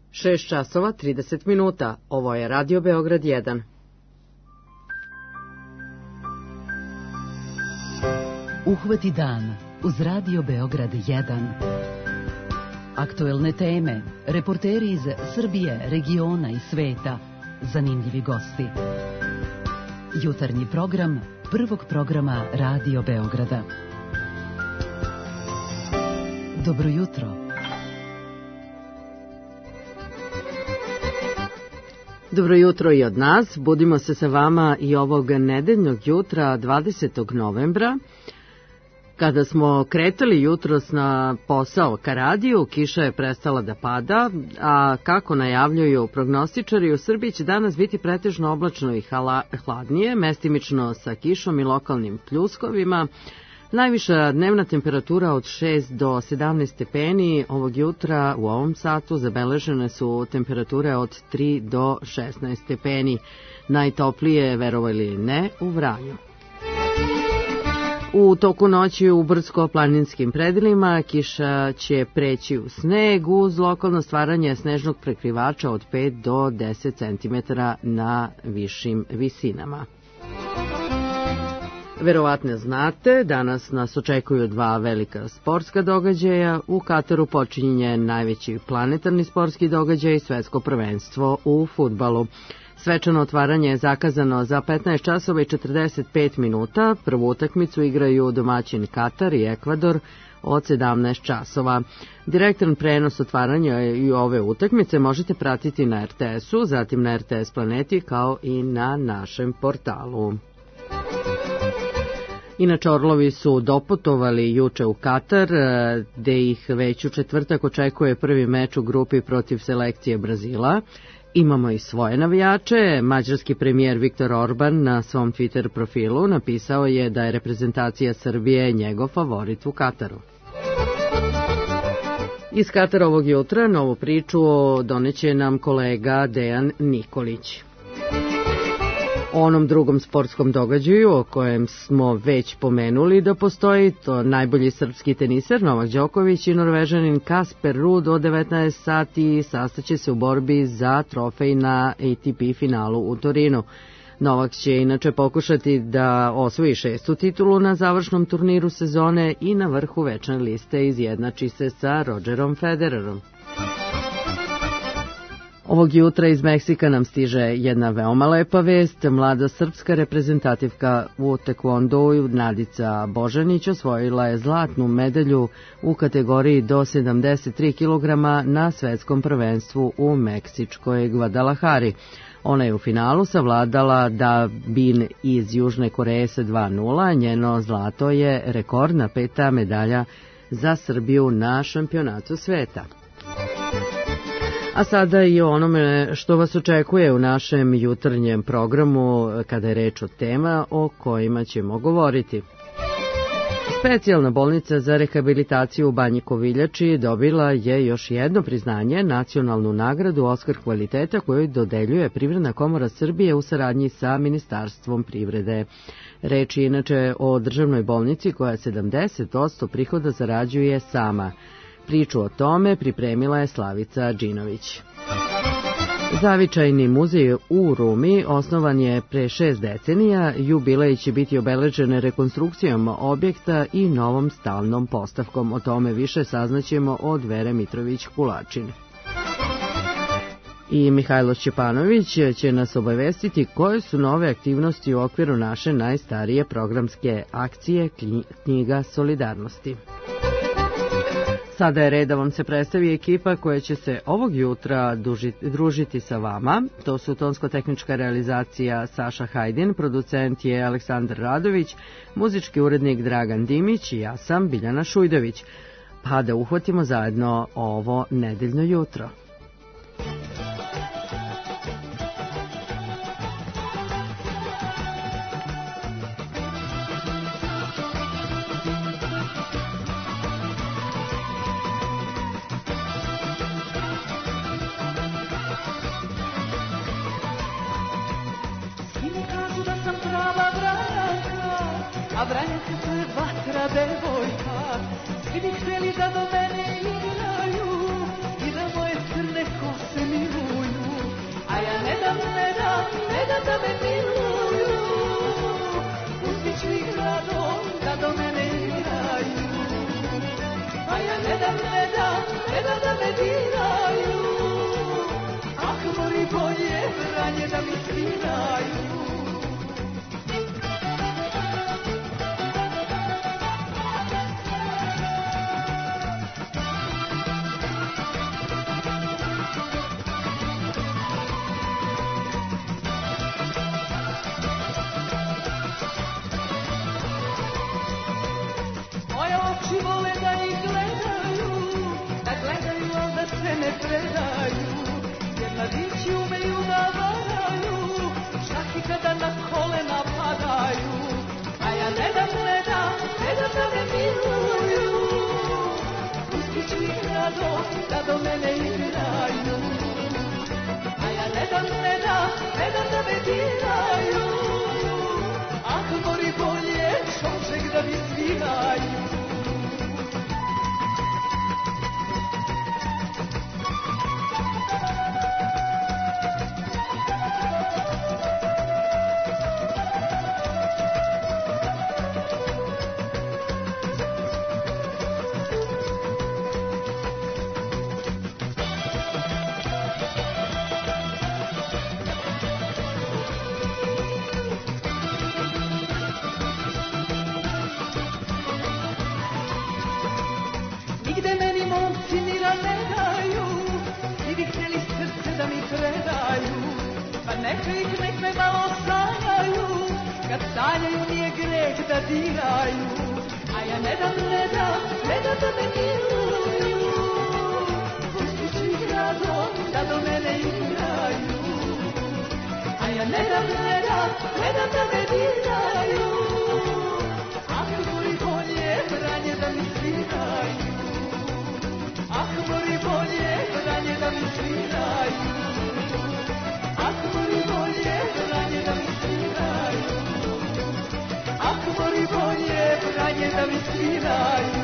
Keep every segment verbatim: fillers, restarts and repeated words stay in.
šest časova trideset minuta. Ovo je Radio Beograd jedan. Uhvati dan uz Radio Beograd jedan. Aktuelne teme, reporteri iz Srbije, regiona i sveta, zanimljivi gosti. Jutarnji program prvog programa Radio Beograda. Dobro jutro. Dobro jutro i od nas. Budimo se sa vama i ovog nedeljnog jutra, dvadesetog novembra. Kada smo kretali jutros na posao ka radiju, kiša je prestala da pada, a kako najavljuju prognostičari, u Srbiji će danas biti pretežno oblačno i hladnije, mestimično sa kišom i lokalnim pljuskovima. Najviša dnevna temperatura od šest do sedamnaest stepeni ovog jutra u ovom satu zabeležene su temperature od tri do šesnaest stepeni. Najtoplije, verovali ili ne, u Vranju. U toku noći u brdsko-planinskim predelima kiša će preći u sneg uz lokalno stvaranje snežnog prekrivača od pet do deset centimetara na višim visinama. Verovatno znate, danas nas očekuju dva velika sportska događaja. U Kataru počinje najveći planetarni sportski događaj, svetsko prvenstvo u fudbalu. Svečano otvaranje je zakazano za petnaest časova i četrdeset pet minuta. Prvu utakmicu igraju domaćin Katar i Ekvador od sedamnaest časova. Direktan prenos otvaranja i ove utakmice možete pratiti na er te esu, zatim na er te es Planeti kao i na našem portalu. Inače, orlovi su doputovali juče u Katar, gde ih već u četvrtak očekuje prvi meč u grupi protiv selekcije Brazila. Imamo i svoje navijače. Mađarski premijer Viktor Orban na svom Twitter profilu napisao je da je reprezentacija Srbije njegov favorit u Kataru. Iz Katara ovog jutra novu priču doneće nam kolega Dejan Nikolić. O onom drugom sportskom događaju o kojem smo već pomenuli da postoji, to najbolji srpski teniser Novak Đoković i Norvežanin Kasper Ruud od devetnaest sati sastaće se u borbi za trofej na A T P finalu u Torinu. Novak će inače pokušati da osvoji šestu titulu na završnom turniru sezone i na vrhu večne liste izjednači se sa Rodgerom Federerom. Ovog jutra iz Meksika nam stiže jedna veoma lepa vest. Mlada srpska reprezentativka u tekvondou Nadica Božanić osvojila je zlatnu medalju u kategoriji do sedamdeset tri kilograma na svetskom prvenstvu u meksičkoj Guadalajari. Ona je u finalu savladala Da Bin iz Južne Koreje sa dva nula. Njeno zlato je rekordna peta medalja za Srbiju na šampionatu sveta. A sada i o onome što vas očekuje u našem jutarnjem programu kada je reč o tema o kojima ćemo govoriti. Specijalna bolnica za rehabilitaciju u Banji Koviljači dobila je još jedno priznanje, nacionalnu nagradu Oskar kvaliteta koju dodeljuje Privredna komora Srbije u saradnji sa Ministarstvom privrede. Reč je inače o državnoj bolnici koja sedamdeset posto prihoda zarađuje sama. Priču o tome pripremila je Slavica Đinović. Zavičajni muzej u Rumi osnovan je pre šest decenija, jubilej će biti obeležen rekonstrukcijom objekta i novom stalnom postavkom. O tome više saznaćemo od Vere Mitrović-Kulačin. I Mihajlo Šćepanović će nas obavestiti koje su nove aktivnosti u okviru naše najstarije programske akcije Knjiga solidarnosti. Sada je red da vam se predstavi ekipa koja će se ovog jutra družiti sa vama. To su tonsko-tehnička realizacija Saša Hajdin, producent je Aleksandar Radović, muzički urednik Dragan Dimić i ja sam Biljana Šujdović. Pa da uhvatimo zajedno ovo nedeljno jutro. A Vranjka se vatra devojka, svi bi htjeli da do mene igraju i da moje crne kose neka ih nek me malo sanjaju, kad sanjaju nije greh da diraju, a ja ne dam, ne dam, ne dam da me miluju. Pustiću ih rado da do mene igraju, a ja ne dam, ne dam, ne dam da me diraju. Ah, mori bolje branje da mi sviraju, ah, mori bolje branje da mi sviraju, ah, mori bolje branje da mi sviraju, ah, mori bolje branje da mi sviraju.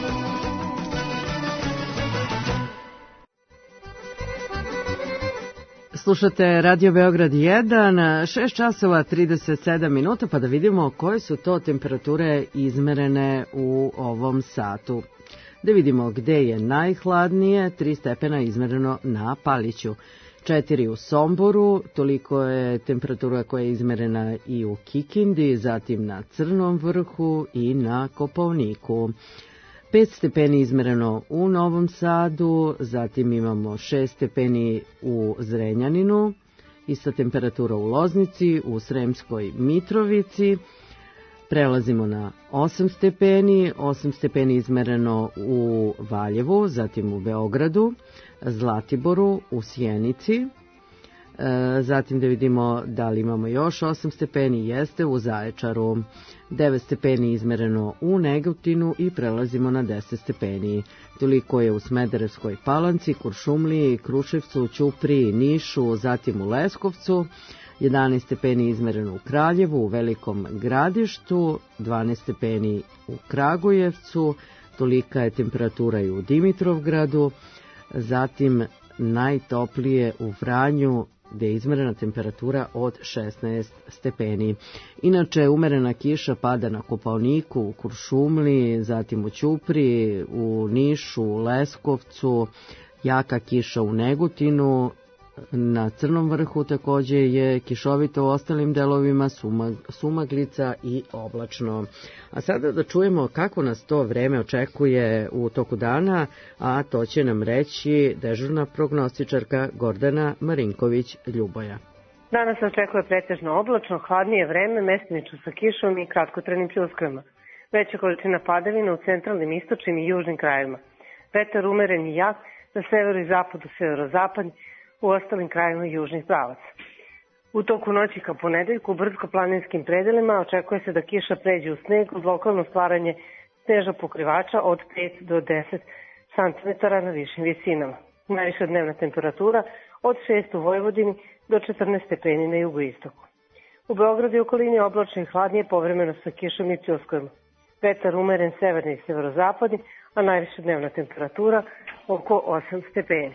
Slušate Radio Beograd jedan, šest časova trideset sedam minuta, pa da vidimo koje su to temperature izmerene u ovom satu. Da vidimo gde je najhladnije, tri stepena izmereno na Paliću, četiri u Somboru, toliko je temperatura koja je izmerena i u Kikindi, zatim na Crnom vrhu i na Kopaoniku. pet stepeni izmereno u Novom Sadu, zatim imamo šest stepeni u Zrenjaninu, ista temperatura u Loznici, u Sremskoj Mitrovici, prelazimo na osam stepeni, osam stepeni izmereno u Valjevu, zatim u Beogradu, Zlatiboru, u Sjenici, zatim da vidimo da li imamo još osam stepeni, jeste u Zaječaru, devet stepeni izmereno u Negotinu i prelazimo na deset stepeni. Toliko je u Smederevskoj Palanci, Kuršumliji, Kruševcu, Ćupriji, Nišu, zatim u Leskovcu, jedanaest stepeni izmereno u Kraljevu, u Velikom Gradištu, dvanaest stepeni u Kragujevcu, tolika je temperatura i u Dimitrovgradu, zatim najtoplije u Vranju, gde je izmerena temperatura od šesnaest stepeni. Inače, umerena kiša pada na Kopaoniku, u Kuršumliji, zatim u Ćupriji, u Nišu, u Leskovcu, jaka kiša u Negotinu, na Crnom vrhu takođe je kišovito, u ostalim delovima sumag, sumaglica i oblačno. A sada da čujemo kako nas to vreme očekuje u toku dana, a to će nam reći dežurna prognostičarka Gordana Marinković-Ljuboja. Danas se očekuje pretežno oblačno, hladnije vreme, mestimično sa kišom i kratkotrenim pljuskovima. Veća količina padavina u centralnim, istočnim i južnim krajevima. Vetar umeren i jak, na severu i zapadu, severozapadni, u ostalim krajima južnih pravaca. U toku noći ka ponedeljku u brdsko-planinskim predelima očekuje se da kiša pređe u sneg uz lokalno stvaranje sneža pokrivača od pet do deset centimetara na višim visinama. Najviša dnevna temperatura od šest u Vojvodini do četrnaest stepeni na jugoistoku. U Beogradu i okolini oblačno i hladnije, povremeno sa kišom i pljuskovima. Vetar umeren severni i severozapadni, a najviša dnevna temperatura oko osam stepeni.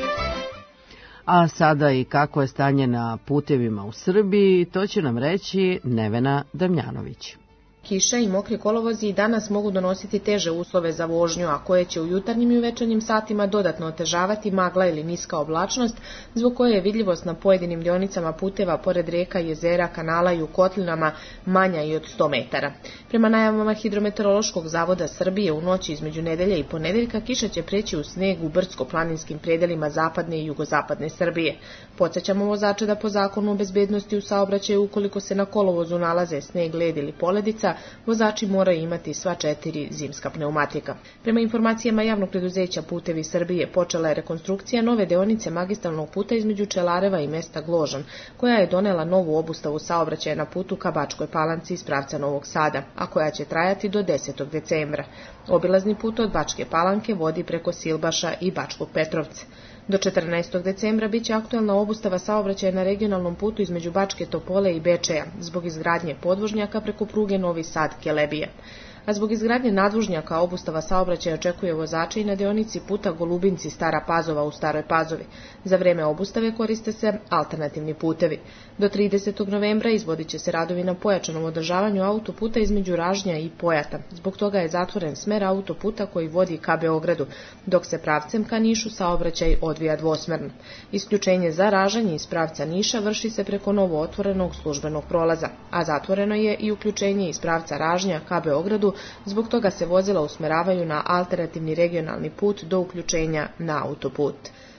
A sada i kako je stanje na putevima u Srbiji, to će nam reći Nevena Damjanović. Kiša i mokri kolovozi i danas mogu donositi teže uslove za vožnju, a koje će u jutarnjim i večernjim satima dodatno otežavati magla ili niska oblačnost, zbog koje je vidljivost na pojedinim dionicama puteva pored reka, jezera, kanala i u kotlinama manja i od sto metara. Prema najavama Hidrometeorološkog zavoda Srbije, u noći između nedelje i ponedeljka kiša će preći u sneg u brdsko-planinskim predelima zapadne i jugozapadne Srbije. Podsećamo vozače da po zakonu o bezbednosti u saobraćaju, ukoliko se na kolovozu nalaze sneg, led ili poledica, vozači moraju imati sva četiri zimska pneumatika. Prema informacijama javnog preduzeća Putevi Srbije, počela je rekonstrukcija nove deonice magistralnog puta između Čelareva i mesta Gložan, koja je donela novu obustavu saobraćaja na putu ka Bačkoj Palanci iz pravca Novog Sada, a koja će trajati do desetog decembra. Obilazni put od Bačke Palanke vodi preko Silbaša i Bačkog Petrovca. Do četrnaestog decembra biće aktuelna obustava saobraćaja na regionalnom putu između Bačke Topole i Bečeja zbog izgradnje podvožnjaka preko pruge Novi Sad-Kelebija. A zbog izgradnje nadvožnjaka obustava saobraćaja očekuje vozače i na deonici puta Golubinci-Stara Pazova u Staroj Pazovi. Za vreme obustave koriste se alternativni putevi. Do tridesetog novembra izvodit će se radovi na pojačanom održavanju autoputa između Ražnja i Pojata. Zbog toga je zatvoren smer autoputa koji vodi ka Beogradu, dok se pravcem ka Nišu saobraćaj odvija dvosmerno. Isključenje za Ražanje iz pravca Niša vrši se preko novo otvorenog službenog prolaza, a zatvoreno je i uključenje iz pravca Ražnja ka Beogradu. Zbog toga se vozila usmeravaju na alternativni regionalni put do uključenja na autoput.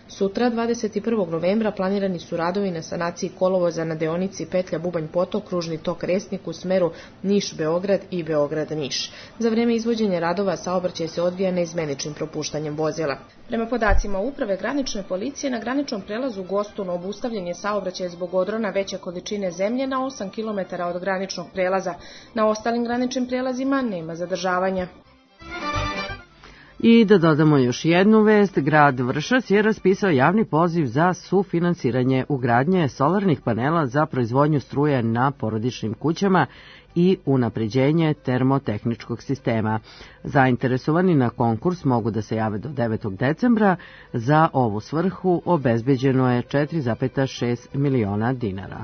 Sutra, dvadeset prvog novembra, planirani su radovi na sanaciji kolovoza na deonici petlja Bubanj Potok, kružni tok Resnik u smeru Niš-Beograd i Beograd-Niš. Za vreme izvođenja radova saobraćaj se odvija neizmeničnim propuštanjem vozila. Prema podacima Uprave granične policije, na graničnom prelazu Gostun obustavljen je saobraćaj zbog odrona veće količine zemlje na osam kilometara od graničnog prelaza. Na ostalim graničnim prelazima nema zadržavanja. I da dodamo još jednu vest, grad Vršac je raspisao javni poziv za sufinansiranje ugradnje solarnih panela za proizvodnju struje na porodičnim kućama i unapređenje termotehničkog sistema. Zainteresovani na konkurs mogu da se jave do devetog decembra. Za ovu svrhu obezbeđeno je četiri zarez šest miliona dinara.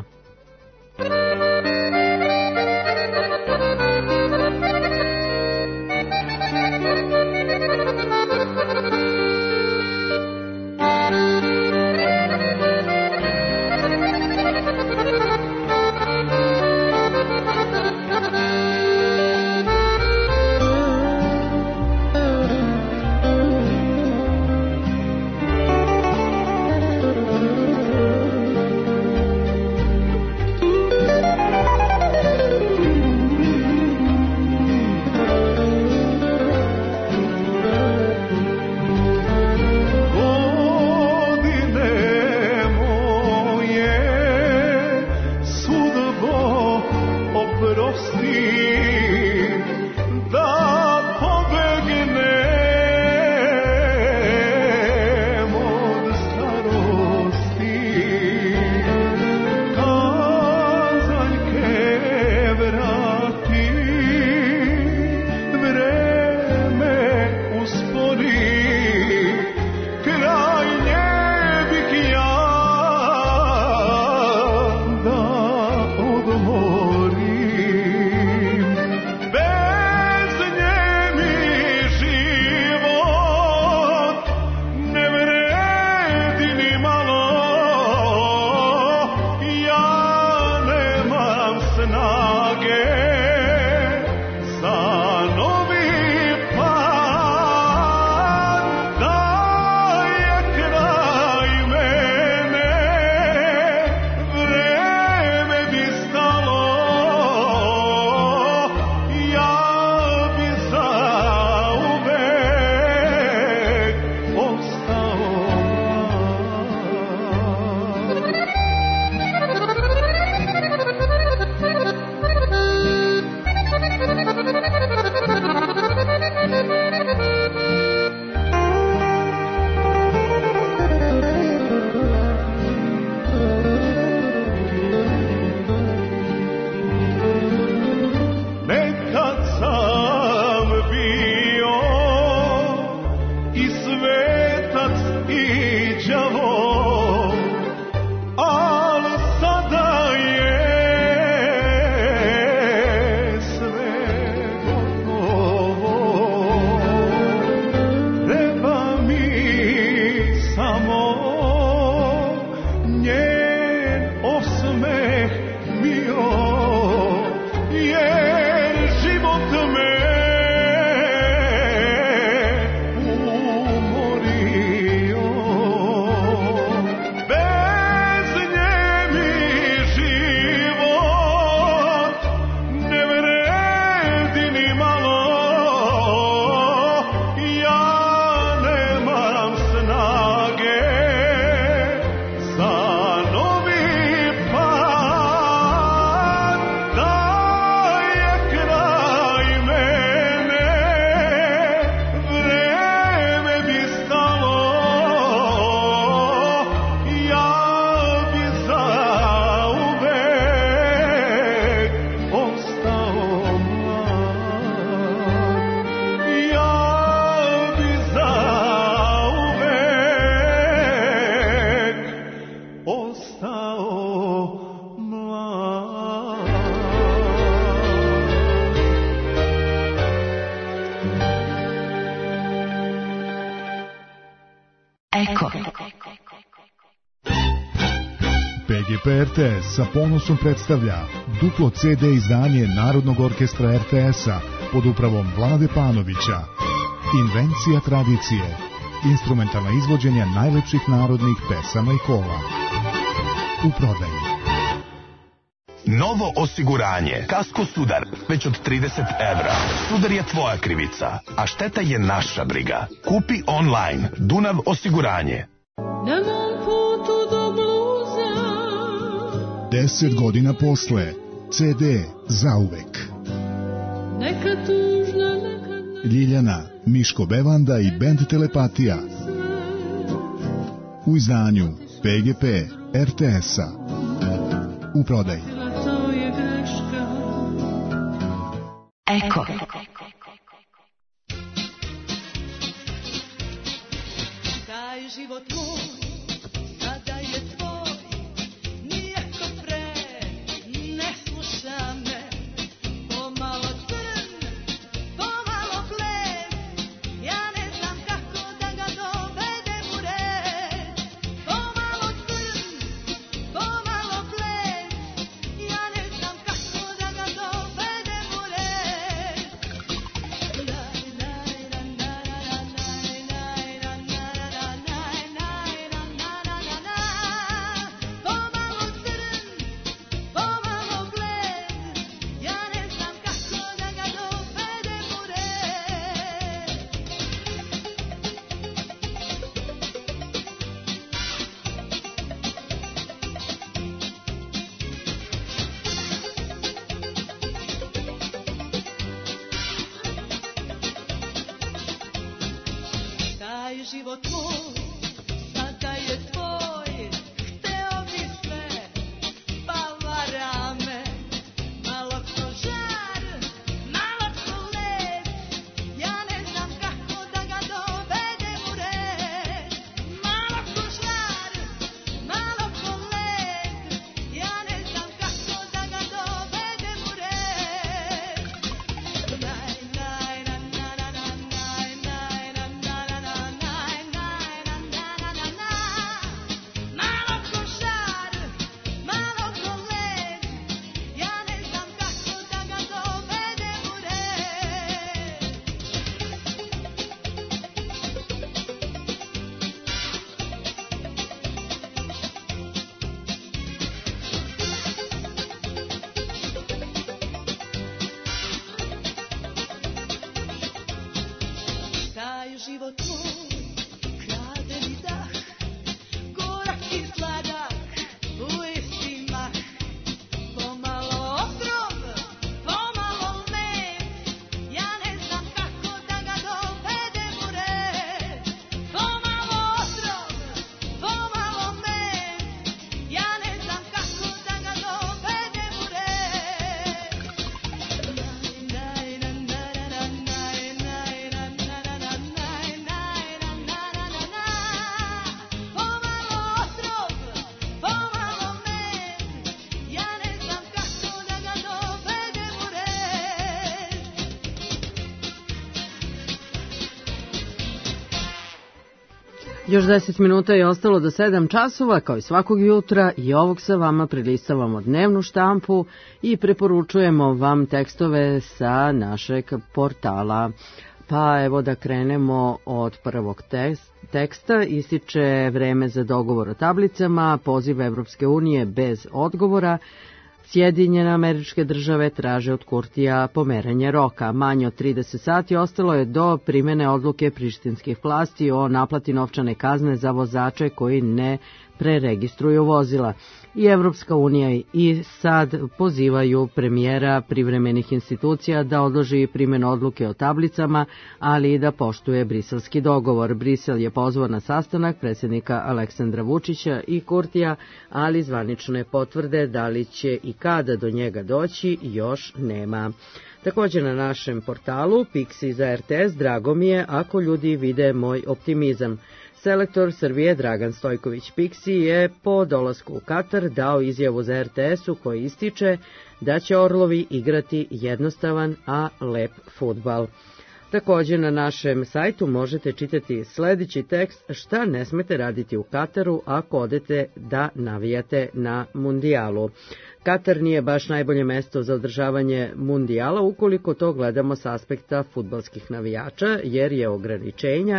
Eko. P G P R T S sa ponosom predstavlja duplo C D izdanje Narodnog orkestra R T S-a pod upravom Vlade Panovića. Invencija tradicije. Instrumentalna izvođenja najlepših narodnih pesama i kola. U prodaji. Novo osiguranje. Kasko Sudar. Već od trideset evra. Sudar je tvoja krivica, a šteta je naša briga. Kupi online. Dunav osiguranje. Na mom putu do bluza. Deset godina posle. C D zauvek. Neka tužna, neka... Ljiljana, Miško Bevanda i bend Telepatija. U izdanju P G P R T S-a. U prodaji. To je greška. Eko. Taj život moj, sada je tvoj, nijako pre, ne sluša me, pomalo crn, pomalo bled, ja ne znam kako da ga dovedem u red, pomalo crn, pomalo bled, ja ne znam kako da ga dovedem u red. Pomalo crn, pomalo bled, ja ne znam kako da ga dovedem u red. Taj život moj, sada je tvoj, hteo bi sve, pa vara me, malo ko žar, malo ko led, ja ne znam kako da ga dovedem u red. Malo ko žar, malo ko led, ja ne znam kako da ga dovedem u red. Naj, naj, na, na, na, na, naj, naj, na, na, na, na, naj, naj, na, na, na, na, na. Malo ko žar, malo ko led, ja ne znam kako da ga dovedem u red. Taj život moj, krade mi dah, gorak i sladak, u isti mah. Pomalo otrov, pomalo med, ja ne znam kako da ga dovedem u red. Pomalo otrov, pomalo med, ja ne znam kako da ga dovedem u red. Naj, naj, na, na, na, na, naj, naj, na, na, na, na, naj, naj, na, na, na, na, na. Pomalo otrov, pomalo med, ja ne znam kako da ga dovedem u red. Još deset minuta je ostalo do sedam časova, kao i svakog jutra, i ovog sa vama prelistavamo dnevnu štampu i preporučujemo vam tekstove sa našeg portala. Pa evo da krenemo od prvog teksta. Ističe vreme za dogovor o tablicama, poziv Evropske unije bez odgovora. Sjedinjene Američke Države traže od Kurtija pomeranje roka. Manje od trideset sati ostalo je do primene odluke prištinskih vlasti o naplati novčane kazne za vozače koji ne preregistruju vozila. I Evropska unija i sad pozivaju premijera privremenih institucija da odloži primjenu odluke o tablicama, ali i da poštuje briselski dogovor. Brisel je pozvao na sastanak predsjednika Aleksandra Vučića i Kurtija, ali zvanične potvrde da li će i kada do njega doći još nema. Također na našem portalu Pixi za R T S, drago mi je ako ljudi vide moj optimizam. Selektor Srbije Dragan Stojković Pixi je po dolasku u Katar dao izjavu za R T S u kojoj ističe da će Orlovi igrati jednostavan, a lep fudbal. Također na našem sajtu možete čitati sljedeći tekst šta ne smete raditi u Kataru ako odete da navijate na mundijalu. Katar nije baš najbolje mesto za održavanje mundijala ukoliko to gledamo s aspekta fudbalskih navijača, jer je ograničenja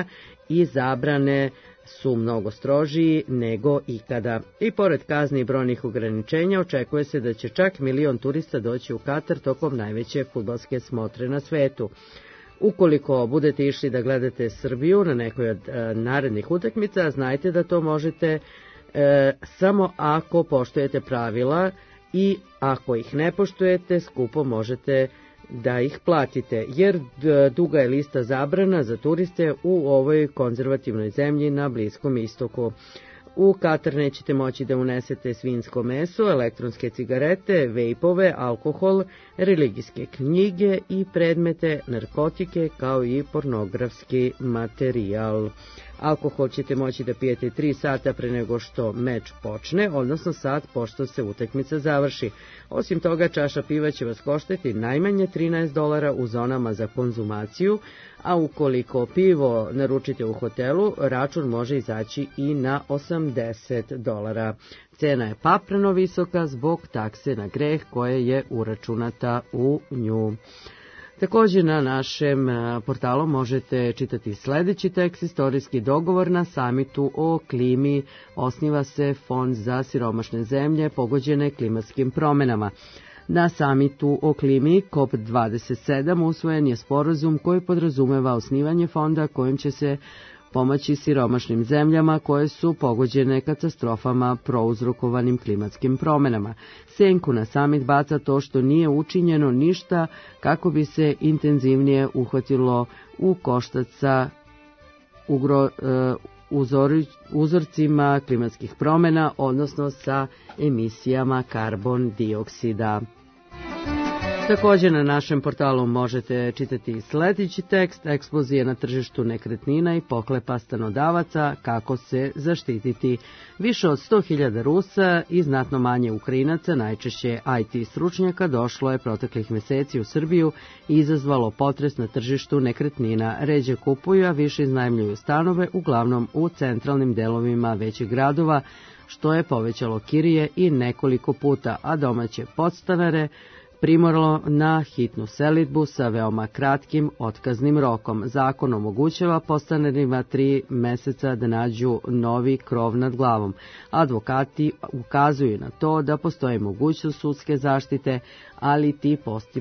i zabrane su mnogo strožiji nego ikada. I pored kazni i brojnih ograničenja očekuje se da će čak milion turista doći u Katar tokom najveće fudbalske smotre na svetu. Ukoliko budete išli da gledate Srbiju na nekoj od e, narednih utakmica, znajte da to možete e, samo ako poštujete pravila i ako ih ne poštujete, skupo možete da ih platite, jer duga je lista zabrana za turiste u ovoj konzervativnoj zemlji na Bliskom istoku. U Katar nećete moći da unesete svinjsko meso, elektronske cigarete, vejpove, alkohol, religijske knjige i predmete, narkotike kao i pornografski materijal. Alkohol ćete moći da pijete tri sata pre nego što meč počne, odnosno sat pošto se utakmica završi. Osim toga, čaša piva će vas koštati najmanje trinaest dolara u zonama za konzumaciju, a ukoliko pivo naručite u hotelu, račun može izaći i na osamdeset dolara. Cena je papreno visoka zbog takse na greh koje je uračunata u nju. Također na našem portalu možete čitati sledeći tekst: istorijski dogovor na samitu o klimi, osniva se fond za siromašne zemlje pogođene klimatskim promenama. Na samitu o klimi C O P dvadeset sedam usvojen je sporazum koji podrazumeva osnivanje fonda kojim će se pomoći siromašnim zemljama koje su pogođene katastrofama prouzrokovanim klimatskim promenama. Senku na samit baca to što nije učinjeno ništa kako bi se intenzivnije uhvatilo u koštac sa ugro, uzori, uzorcima klimatskih promena, odnosno sa emisijama karbon dioksida. Također na našem portalu možete čitati sledeći tekst: eksplozije na tržištu nekretnina i pohlepa stanodavaca, kako se zaštititi. Više od sto hiljada Rusa i znatno manje Ukrajinaca, najčešće I T stručnjaka, došlo je proteklih meseci u Srbiju i izazvalo potres na tržištu nekretnina. Ređe kupuju, a više iznajmljuju stanove, uglavnom u centralnim delovima većih gradova, što je povećalo kirije i nekoliko puta, a domaće podstanare primoralo na hitnu selidbu sa veoma kratkim otkaznim rokom. Zakon omogućava podstanarima tri meseca da nađu novi krov nad glavom. Advokati ukazuju na to da postoji mogućnost sudske zaštite, ali ti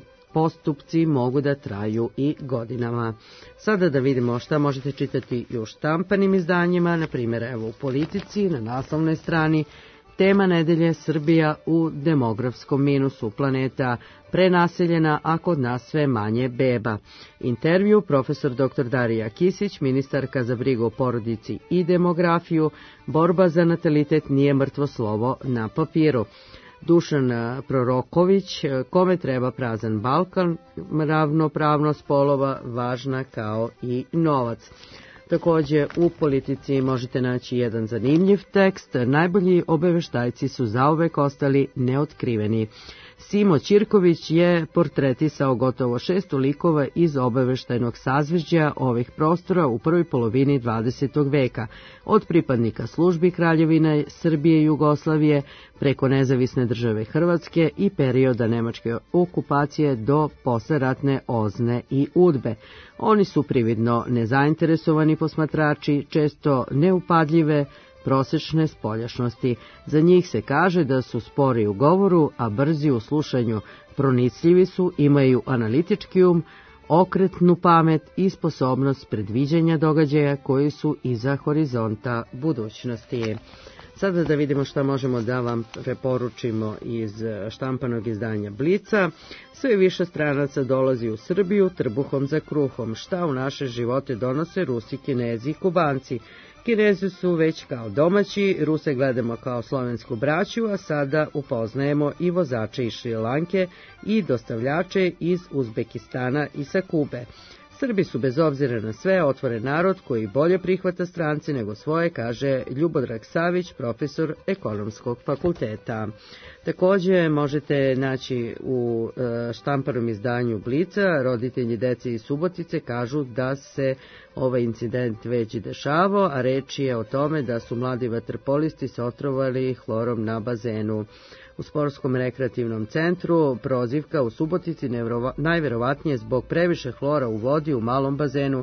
postupci mogu da traju i godinama. Sada da vidimo šta možete čitati i u štampanim izdanjima, na primjer evo u Politici na naslovnoj strani. Tema nedelje: Srbija u demografskom minusu, planeta prenaseljena, a kod nas sve manje beba. Intervju profesor doktor Darija Kisić, ministarka za brigu o porodici i demografiju. Borba za natalitet nije mrtvo slovo na papiru. Dušan Proroković, kome treba prazan Balkan, ravnopravnost polova važna kao i novac. Također u Politici možete naći jedan zanimljiv tekst: najbolji obaveštajci su zauvek ostali neotkriveni. Simo Ćirković je portretisao gotovo šesto likova iz obaveštajnog sazvežđa ovih prostora u prvoj polovini dvadesetog veka, od pripadnika službi Kraljevine Srbije i Jugoslavije preko nezavisne države Hrvatske i perioda nemačke okupacije do posleratne Ozne i Udbe. Oni su prividno nezainteresovani posmatrači, često neupadljive, prosečne spoljašnosti. Za njih se kaže da su spori u govoru, a brzi u slušanju. Pronicljivi su, imaju analitički um, okretnu pamet i sposobnost predviđanja događaja koji su iza horizonta budućnosti. Sada da vidimo šta možemo da vam preporučimo iz štampanog izdanja Blica. Sve više stranaca dolazi u Srbiju trbuhom za kruhom. Šta u naše živote donose Rusi, Kinezi i Kubanci? Kinezi su već kao domaći, Ruse gledamo kao slovensku braću, a sada upoznajemo i vozače iz Šrilanke i dostavljače iz Uzbekistana i sa Kube. Srbi su bez obzira na sve otvoren narod koji bolje prihvata strance nego svoje, kaže Ljubodrag Savić, profesor ekonomskog fakulteta. Također možete naći u štampanom izdanju Blica: roditelji dece iz Subotice kažu da se ovaj incident već dešavao, a reč je o tome da su mladi vaterpolisti se otrovali hlorom na bazenu. U sportskom rekreativnom centru prozivka u Subotici najverovatnije zbog previše hlora u vodi u malom bazenu.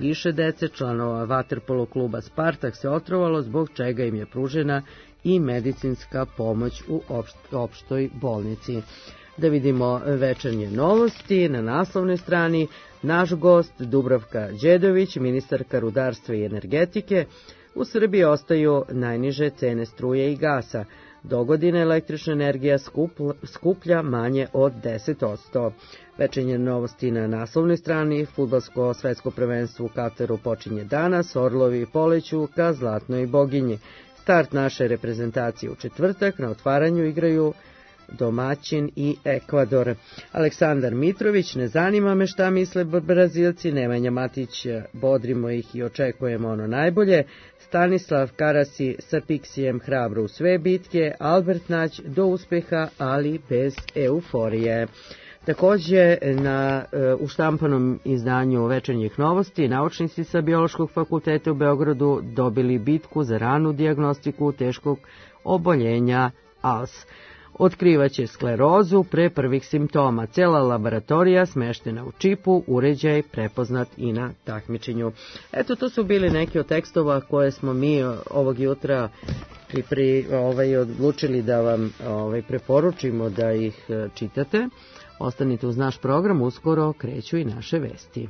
Više dece članova vaterpolo kluba Spartak se otrovalo, zbog čega im je pružena i medicinska pomoć u opštoj bolnici. Da vidimo večernje novosti. Na naslovnoj strani naš gost Dubravka Đedović, ministarka rudarstva i energetike. U Srbiji ostaju najniže cene struje i gasa. Dogodine električna energija skuplja manje od deset posto. Večernje novosti na naslovnoj strani. Fudbalsko svetsko prvenstvo u Kataru počinje danas. Orlovi poleću ka zlatnoj boginji. Start naše reprezentacije u četvrtak. Na otvaranju igraju domaćin i Ekvador. Aleksandar Mitrović, ne zanima me šta misle Brazilci. Nemanja Matić, bodrimo ih i očekujemo ono najbolje. Stanislav Karasi sa Piksijem hrabro u sve bitke. Albert Nać do uspeha, ali bez euforije. Takođe, na, u štampanom izdanju večernjih novosti, naučnici sa Biološkog fakulteta u Beogradu dobili bitku za ranu dijagnostiku teškog oboljenja A L S. Otkrivaće sklerozu pre prvih simptoma. Cela laboratorija smeštena u čipu, uređaj prepoznat i na takmičenju. Eto, to su bili neki od tekstova koje smo mi ovog jutra pri, ovaj, odlučili da vam ovaj, preporučimo da ih čitate. Ostanite uz naš program, uskoro kreću i naše vesti.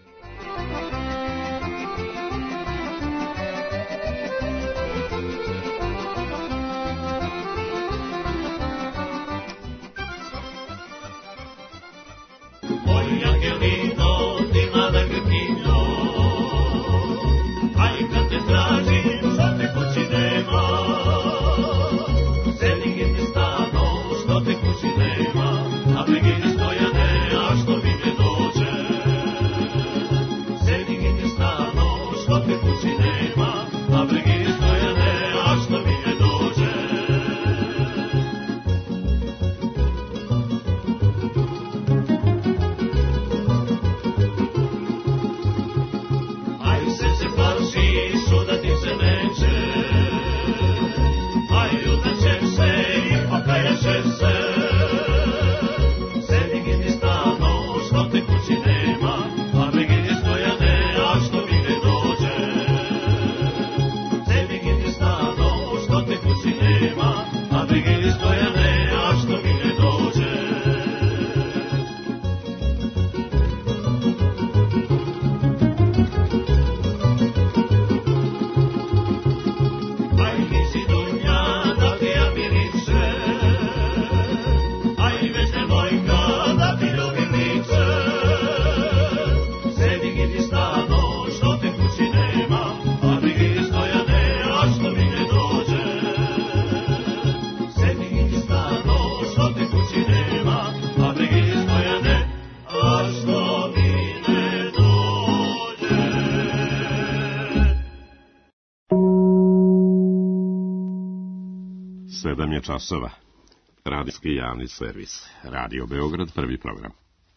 sedam je časova. Radijski javni servis. Radio Beograd, prvi program.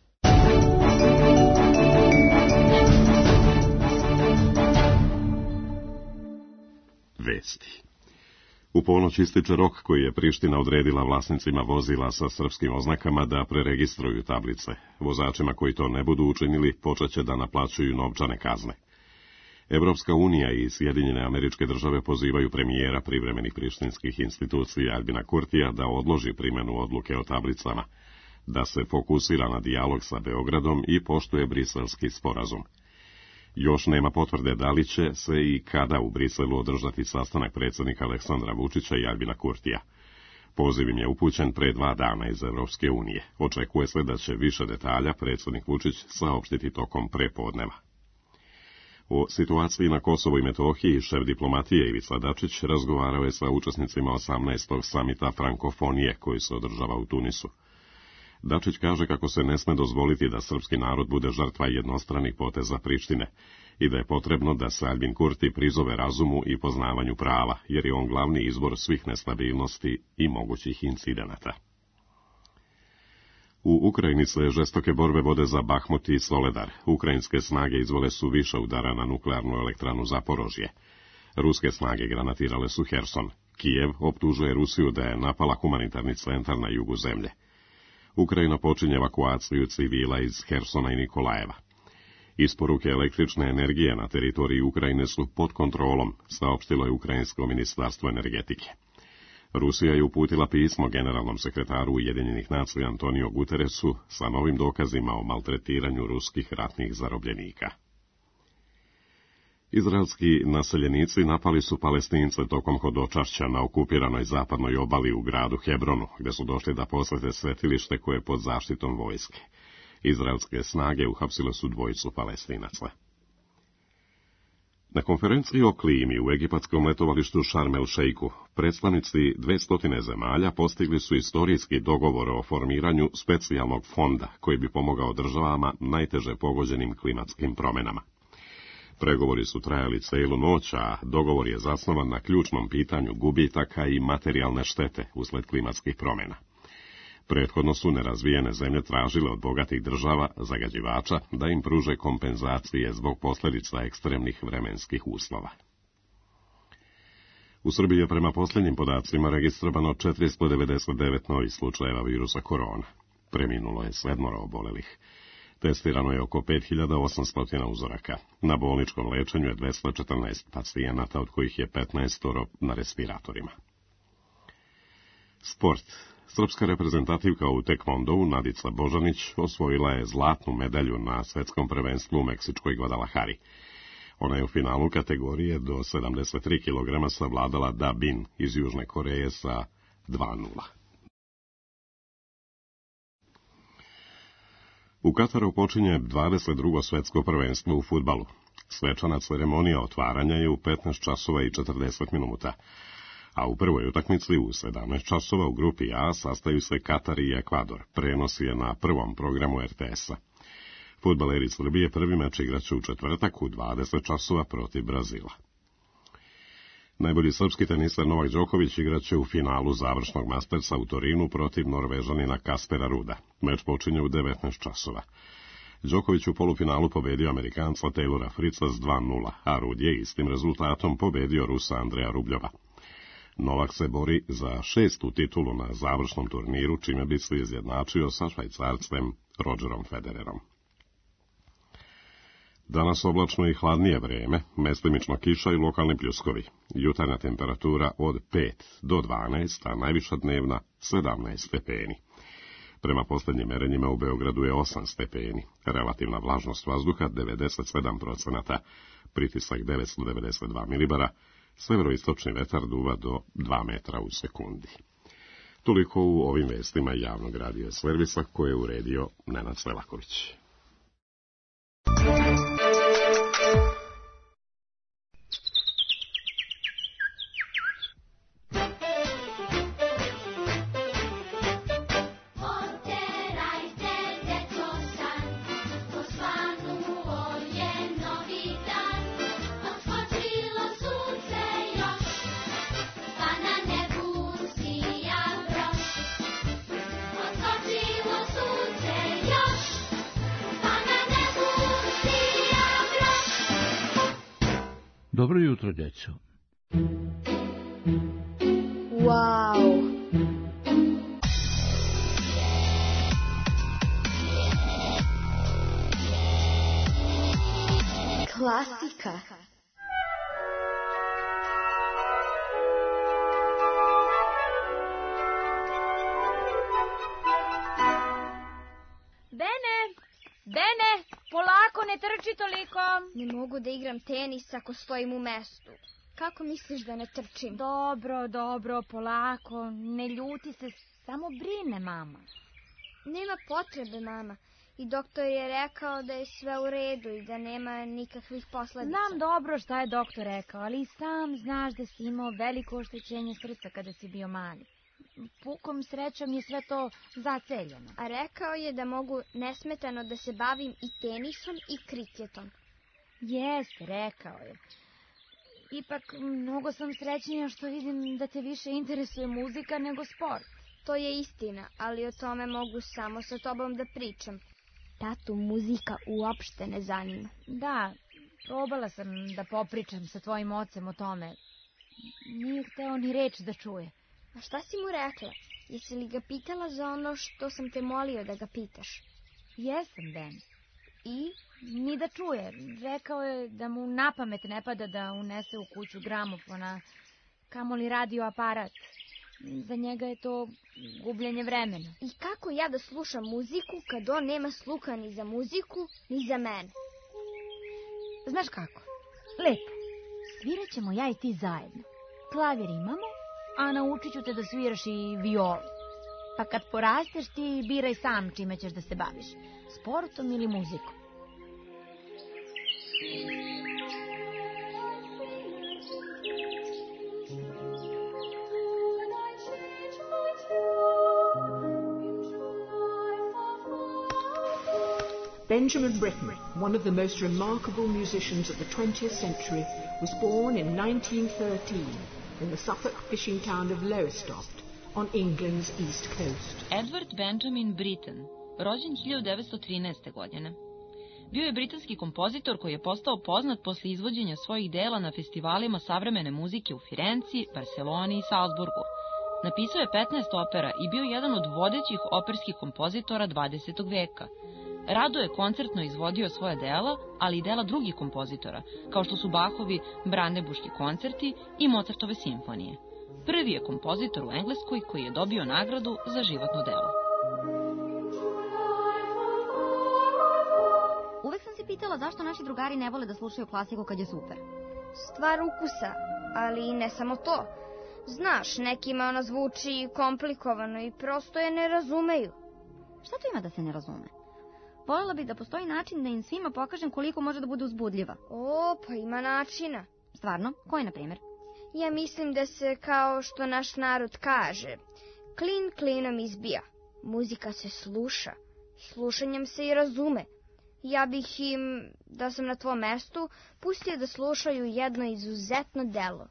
Vesti. U ponoć ističe rok koji je Priština odredila vlasnicima vozila sa srpskim oznakama da preregistruju tablice. Vozačima koji to ne budu učinili počeće da naplaćuju novčane kazne. Evropska unija i Sjedinjene Američke Države pozivaju premijera privremenih prištinskih institucija Aljbina Kurtija da odloži primjenu odluke o tablicama, da se fokusira na dijalog sa Beogradom i poštuje briselski sporazum. Još nema potvrde da li će se i kada u Briselu održati sastanak predsjednika Aleksandra Vučića i Aljbina Kurtija. Poziv im je upućen pre dva dana iz Evropske unije. Očekuje se da će više detalja predsjednik Vučić saopštiti tokom prepodneva. O situaciji na Kosovu i Metohiji šef diplomatije Ivica Dačić razgovarao je sa učesnicima osamnaestog samita Frankofonije koji se održava u Tunisu. Dačić kaže kako se ne sme dozvoliti da srpski narod bude žrtva jednostranih poteza Prištine i da je potrebno da se Aljbin Kurti prizove razumu i poznavanju prava, jer je on glavni izvor svih nestabilnosti i mogućih incidenata. U Ukrajini se žestoke borbe vode za Bahmut i Soledar. Ukrajinske snage izvele su više udara na nuklearnu elektranu Zaporožje. Ruske snage granatirale su Herson. Kijev optužuje Rusiju da je napala humanitarni centar na jugu zemlje. Ukrajina počinje evakuaciju civila iz Hersona i Nikolajeva. Isporuke električne energije na teritoriji Ukrajine su pod kontrolom, saopštilo je Ukrajinsko ministarstvo energetike. Rusija je uputila pismo generalnom sekretaru Ujedinjenih nacija Antonio Guterresu sa novim dokazima o maltretiranju ruskih ratnih zarobljenika. Izraelski naseljenici napali su Palestince tokom hodočašća na okupiranoj zapadnoj obali u gradu Hebronu, gde su došli da posete svetilište koje je pod zaštitom vojske. Izraelske snage uhapsile su dvojicu Palestinaca. Na konferenciji o klimi u egipatskom letovalištu Šarm el Šejku predstavnici dvesta zemalja postigli su istorijski dogovor o formiranju specijalnog fonda koji bi pomogao državama najteže pogođenim klimatskim promenama. Pregovori su trajali celu noć, a dogovor je zasnovan na ključnom pitanju gubitaka i materijalne štete usled klimatskih promjena. Prethodno su nerazvijene zemlje tražile od bogatih država, zagađivača, da im pruže kompenzacije zbog posljedica ekstremnih vremenskih uslova. U Srbiji je prema posljednjim podacima registrovano četiristo devedeset devet novih slučajeva virusa korona. Preminulo je sedmoro obolelih. Testirano je oko pet hiljada osamsto uzoraka. Na bolničkom lečenju je dvesta četrnaest pacijenata, od kojih je petnaest na respiratorima. Sport. Srpska reprezentativka u tekvondou Nadica Božanić osvojila je zlatnu medalju na svetskom prvenstvu u Meksičkoj Guadalajari. Ona je u finalu kategorije do sedamdeset tri kilograma savladala Da Bin iz Južne Koreje sa dva nula. U Kataru počinje dvadeset drugo svetsko prvenstvo u fudbalu. Svečana ceremonija otvaranja je u petnaest časova i četrdeset minuta, a u prvoj utakmici u sedamnaest časova u grupi A sastaju se Katar i Ekvador. Prenos je na prvom programu er te esa. Fudbaleri Srbije prvi meč igraće u četvrtak u dvadeset časova protiv Brazila. Najbolji srpski tenisar Novak Đoković igraće u finalu završnog Mastersa u Torinu protiv Norvežanina Kaspera Ruda. Meč počinje u devetnaest časova. Đoković u polufinalu pobedio Amerikanca Taylora Fritza s dva nula, a Rud je istim rezultatom pobedio Rusa Andreja Rubljova. Novak se bori za šestu titulu na završnom turniru, čime bi se izjednačio sa Švajcarcem Rodgerom Federerom. Danas oblačno i hladnije vreme, mestimično kiša i lokalni pljuskovi. Jutarnja temperatura od pet do dvanaest, a najviša dnevna sedamnaest stepeni. Prema posljednjim merenjima u Beogradu je osam stepeni, relativna vlažnost vazduha devedeset sedam procenata, pritisak devetsto devedeset dva milibara, severoistočni vetar duva do dva metra u sekundi. Toliko u ovim vestima javnog radija servisa koje je uredio Nenad Selaković. Dobro jutro, djeco. Wow! Klasika. Bene! Bene! Polako, ne trči toliko. Ne mogu da igram tenis ako stojim u mestu. Kako misliš da ne trčim? Dobro, dobro, polako. Ne ljuti se, samo brine mama. Nema potrebe, mama. I doktor je rekao da je sve u redu i da nema nikakvih posledica. Znam dobro šta je doktor rekao, ali i sam znaš da si imao veliko oštećenje srca kada si bio mali. Pukom srećom je sve to zaceljeno. A rekao je da mogu nesmetano da se bavim i tenisom i kriketom. Jeste, rekao je. Ipak, mnogo sam srećnija što vidim da te više interesuje muzika nego sport. To je istina, ali o tome mogu samo sa tobom da pričam. Tatu muzika uopšte ne zanima. Da, probala sam da popričam sa tvojim ocem o tome. Nije hteo ni reč da čuje. A šta si mu rekla? Jesi li ga pitala za ono što sam te molio da ga pitaš? Jesam, Ben. I? ni da čuje. Rekao je da mu na pamet ne pada da unese u kuću gramofona, kamoli radio aparat. Za njega je to gubljenje vremena. I kako ja da slušam muziku kad on nema sluha ni za muziku, ni za mene? Znaš kako? Lepo. Svirat ćemo ja i ti zajedno. Klavir imamo, a naučit ću te da sviraš i violu. Pa kad porasteš ti biraj sam čime ćeš da se baviš. Sportom ili muzikom. Benjamin Britten, one of the most remarkable musicians of the twentieth century, was born in nineteen thirteen in the Suffolk fishing town of Lowestoft on England's east coast. Edward Benjamin Britten, rođen hiljadu devetsto trinaeste. godine. Bio je britanski kompozitor koji je postao poznat posle izvođenja svojih dela na festivalima savremene muzike u Firenci, Barseloni i Salzburgu. Napisao je petnaest opera i bio jedan od vodećih operskih kompozitora dvadesetog veka. Rado je koncertno izvodio svoja dela, ali i dela drugih kompozitora, kao što su Bachovi Brandenburški koncerti i Mozartove simfonije. Prvi je kompozitor u Engleskoj koji je dobio nagradu za životno delo. Uvek sam se pitala zašto naši drugari ne vole da slušaju klasiku kad je super. Stvar ukusa, ali i ne samo to. Znaš, nekima ona zvuči komplikovano i prosto je ne razumeju. Šta tu ima da se ne razume? Voljela bih da postoji način da im svima pokažem koliko može da bude uzbudljiva. O, pa ima načina. Stvarno? Koji, na primjer? Ja mislim da se, kao što naš narod kaže, klin klinom izbija. Muzika se sluša. Slušanjem se i razume. Ja bih im, da sam na tvom mestu, pustio da slušaju jedno izuzetno delo.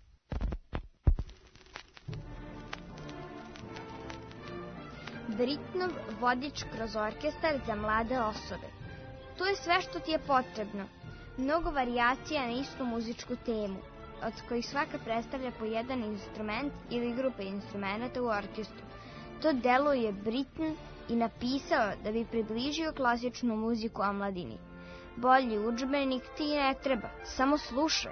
Brittenov vodič kroz orkestar za mlade osobe. To je sve što ti je potrebno. Mnogo varijacija na istu muzičku temu, od kojih svaka predstavlja po jedan instrument ili grupe instrumenta u orkestru. To delo je Britten i napisao da bi približio klasičnu muziku omladini. Bolji udžbenik ti ne treba, samo slušaj.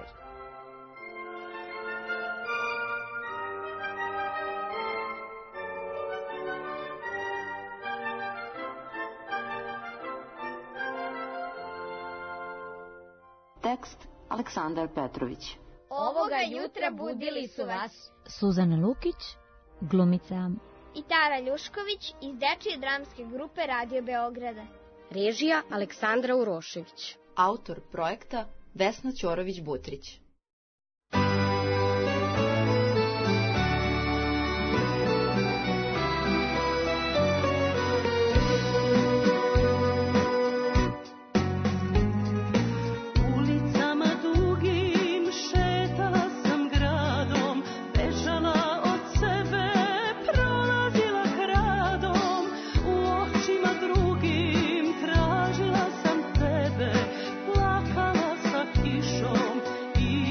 Tekst Aleksandar Petrović. Ovoga jutra budili su vas Suzana Lukić, glumica, i Tara Ljušković iz dečije dramske grupe Radio Beograda. Režija Aleksandra Urošević. Autor projekta Vesna Ćorović-Butrić. Kišom i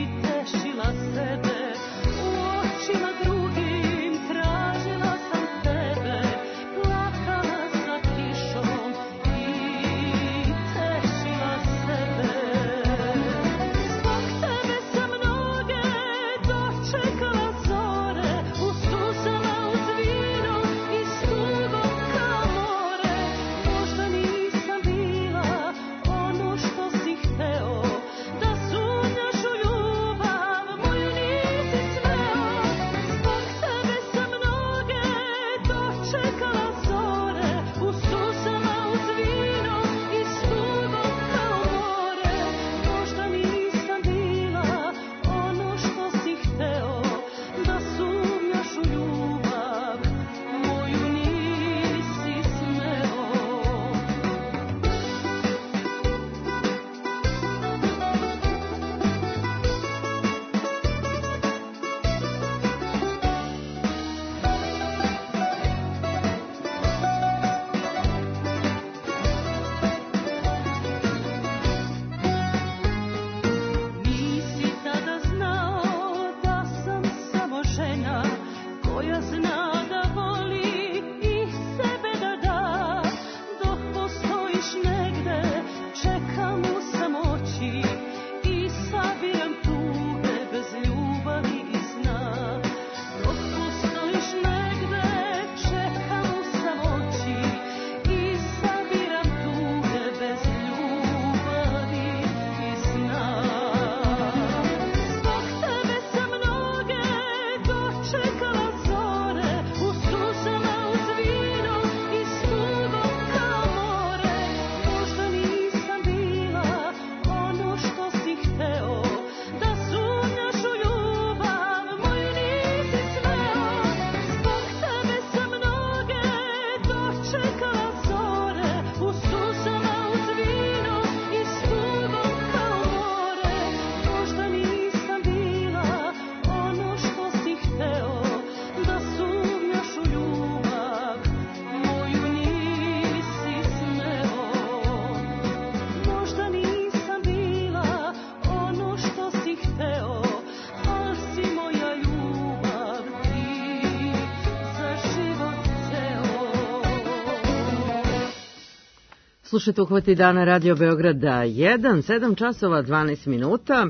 Slušajte Uhvati dana Radio Beograda jedan, sedam časova dvanaest minuta.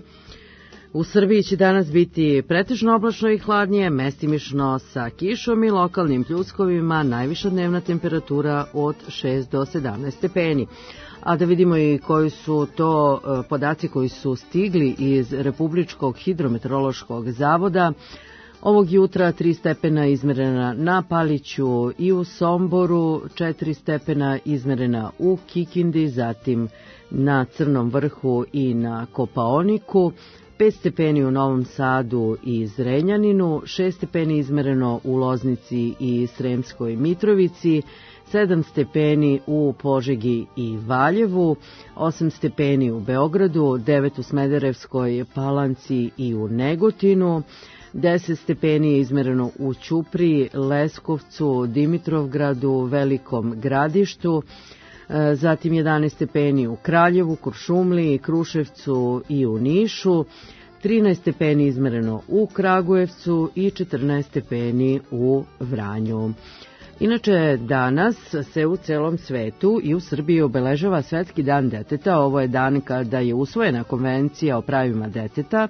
U Srbiji će danas biti pretežno oblačno i hladnije, mestimično sa kišom i lokalnim pljuskovima, najviša dnevna temperatura od šest do sedamnaest stepeni. A da vidimo i koji su to podaci koji su stigli iz Republičkog hidrometeorološkog zavoda. Ovog jutra tri stepena izmerena na Paliću i u Somboru, četiri stepena izmerena u Kikindi, zatim na Crnom vrhu i na Kopaoniku, pet stepeni u Novom Sadu i Zrenjaninu, šest stepeni izmereno u Loznici i Sremskoj Mitrovici, sedam stepeni u Požegi i Valjevu, osam stepeni u Beogradu, devet u Smederevskoj Palanci i u Negotinu, deset stepeni je izmereno u Ćupriji, Leskovcu, Dimitrovgradu, Velikom Gradištu, zatim jedanaest stepeni u Kraljevu, Kuršumliji, Kruševcu i u Nišu, trinaest stepeni izmereno u Kragujevcu i četrnaest stepeni u Vranju. Inače, danas se u celom svetu i u Srbiji obeležava Svetski dan deteta. Ovo je dan kada je usvojena Konvencija o pravima deteta,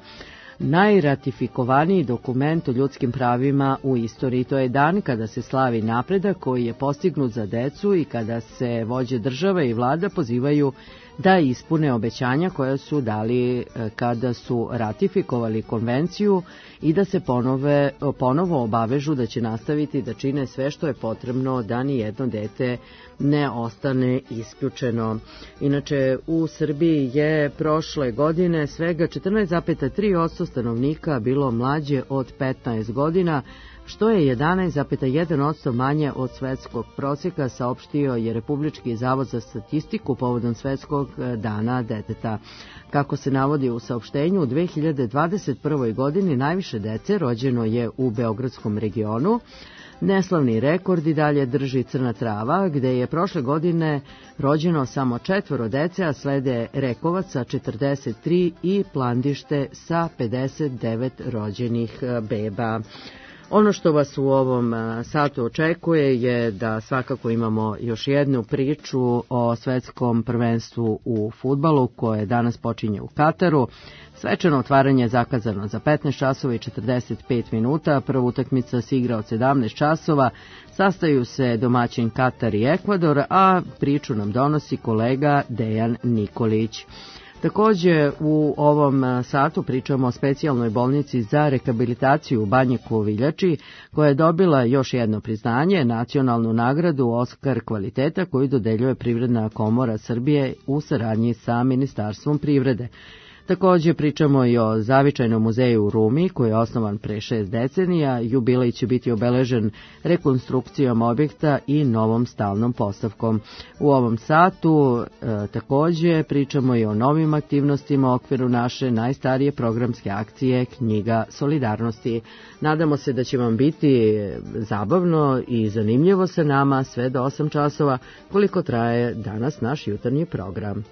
najratifikovaniji dokument o ljudskim pravima u istoriji. To je dan kada se slavi napredak koji je postignut za decu i kada se vođe države i vlada pozivaju da ispune obećanja koja su dali kada su ratifikovali konvenciju i da se ponove, ponovo obavežu da će nastaviti da čine sve što je potrebno da ni jedno dete ne ostane isključeno. Inače, u Srbiji je prošle godine svega četrnaest zarez tri posto stanovnika bilo mlađe od petnaest godina, što je jedanaest zarez jedan posto manje od svetskog prosjeka, saopštio je Republički zavod za statistiku povodom Svetskog dana deteta. Kako se navodi u saopštenju, u dve hiljade dvadeset prvoj. godini najviše dece rođeno je u Beogradskom regionu. Neslavni rekord i dalje drži Crna Trava, gde je prošle godine rođeno samo četvoro dece, a slede Rekovac sa četrdeset tri i Plandište sa pedeset devet rođenih beba. Ono što vas u ovom satu očekuje je da svakako imamo još jednu priču o svetskom prvenstvu u fudbalu koje danas počinje u Kataru. Svečano otvaranje je zakazano za petnaest časova i četrdeset pet minuta. Prva utakmica se igra od sedamnaest časova. Sastaju se domaćin Katar i Ekvador, a priču nam donosi kolega Dejan Nikolić. Takođe, u ovom satu pričamo o specijalnoj bolnici za rehabilitaciju u Banjiku Viljači, koja je dobila još jedno priznanje, nacionalnu nagradu Oskar kvaliteta koju dodeljuje Privredna komora Srbije u saradnji sa Ministarstvom privrede. Takođe pričamo i o Zavičajnom muzeju u Rumi, koji je osnovan pre šest decenija. Jubilej će biti obeležen rekonstrukcijom objekta i novom stalnom postavkom. U ovom satu e, takođe pričamo i o novim aktivnostima u okviru naše najstarije programske akcije Knjiga solidarnosti. Nadamo se da će vam biti zabavno i zanimljivo sa nama sve do osam časova, koliko traje danas naš jutarnji program.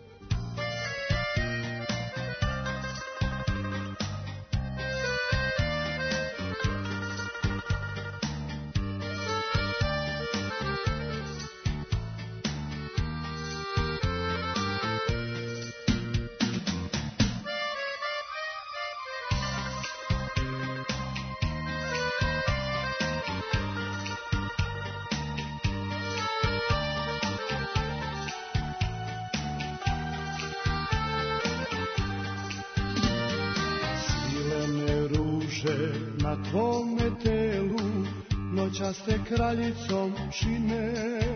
Kraljicom čine,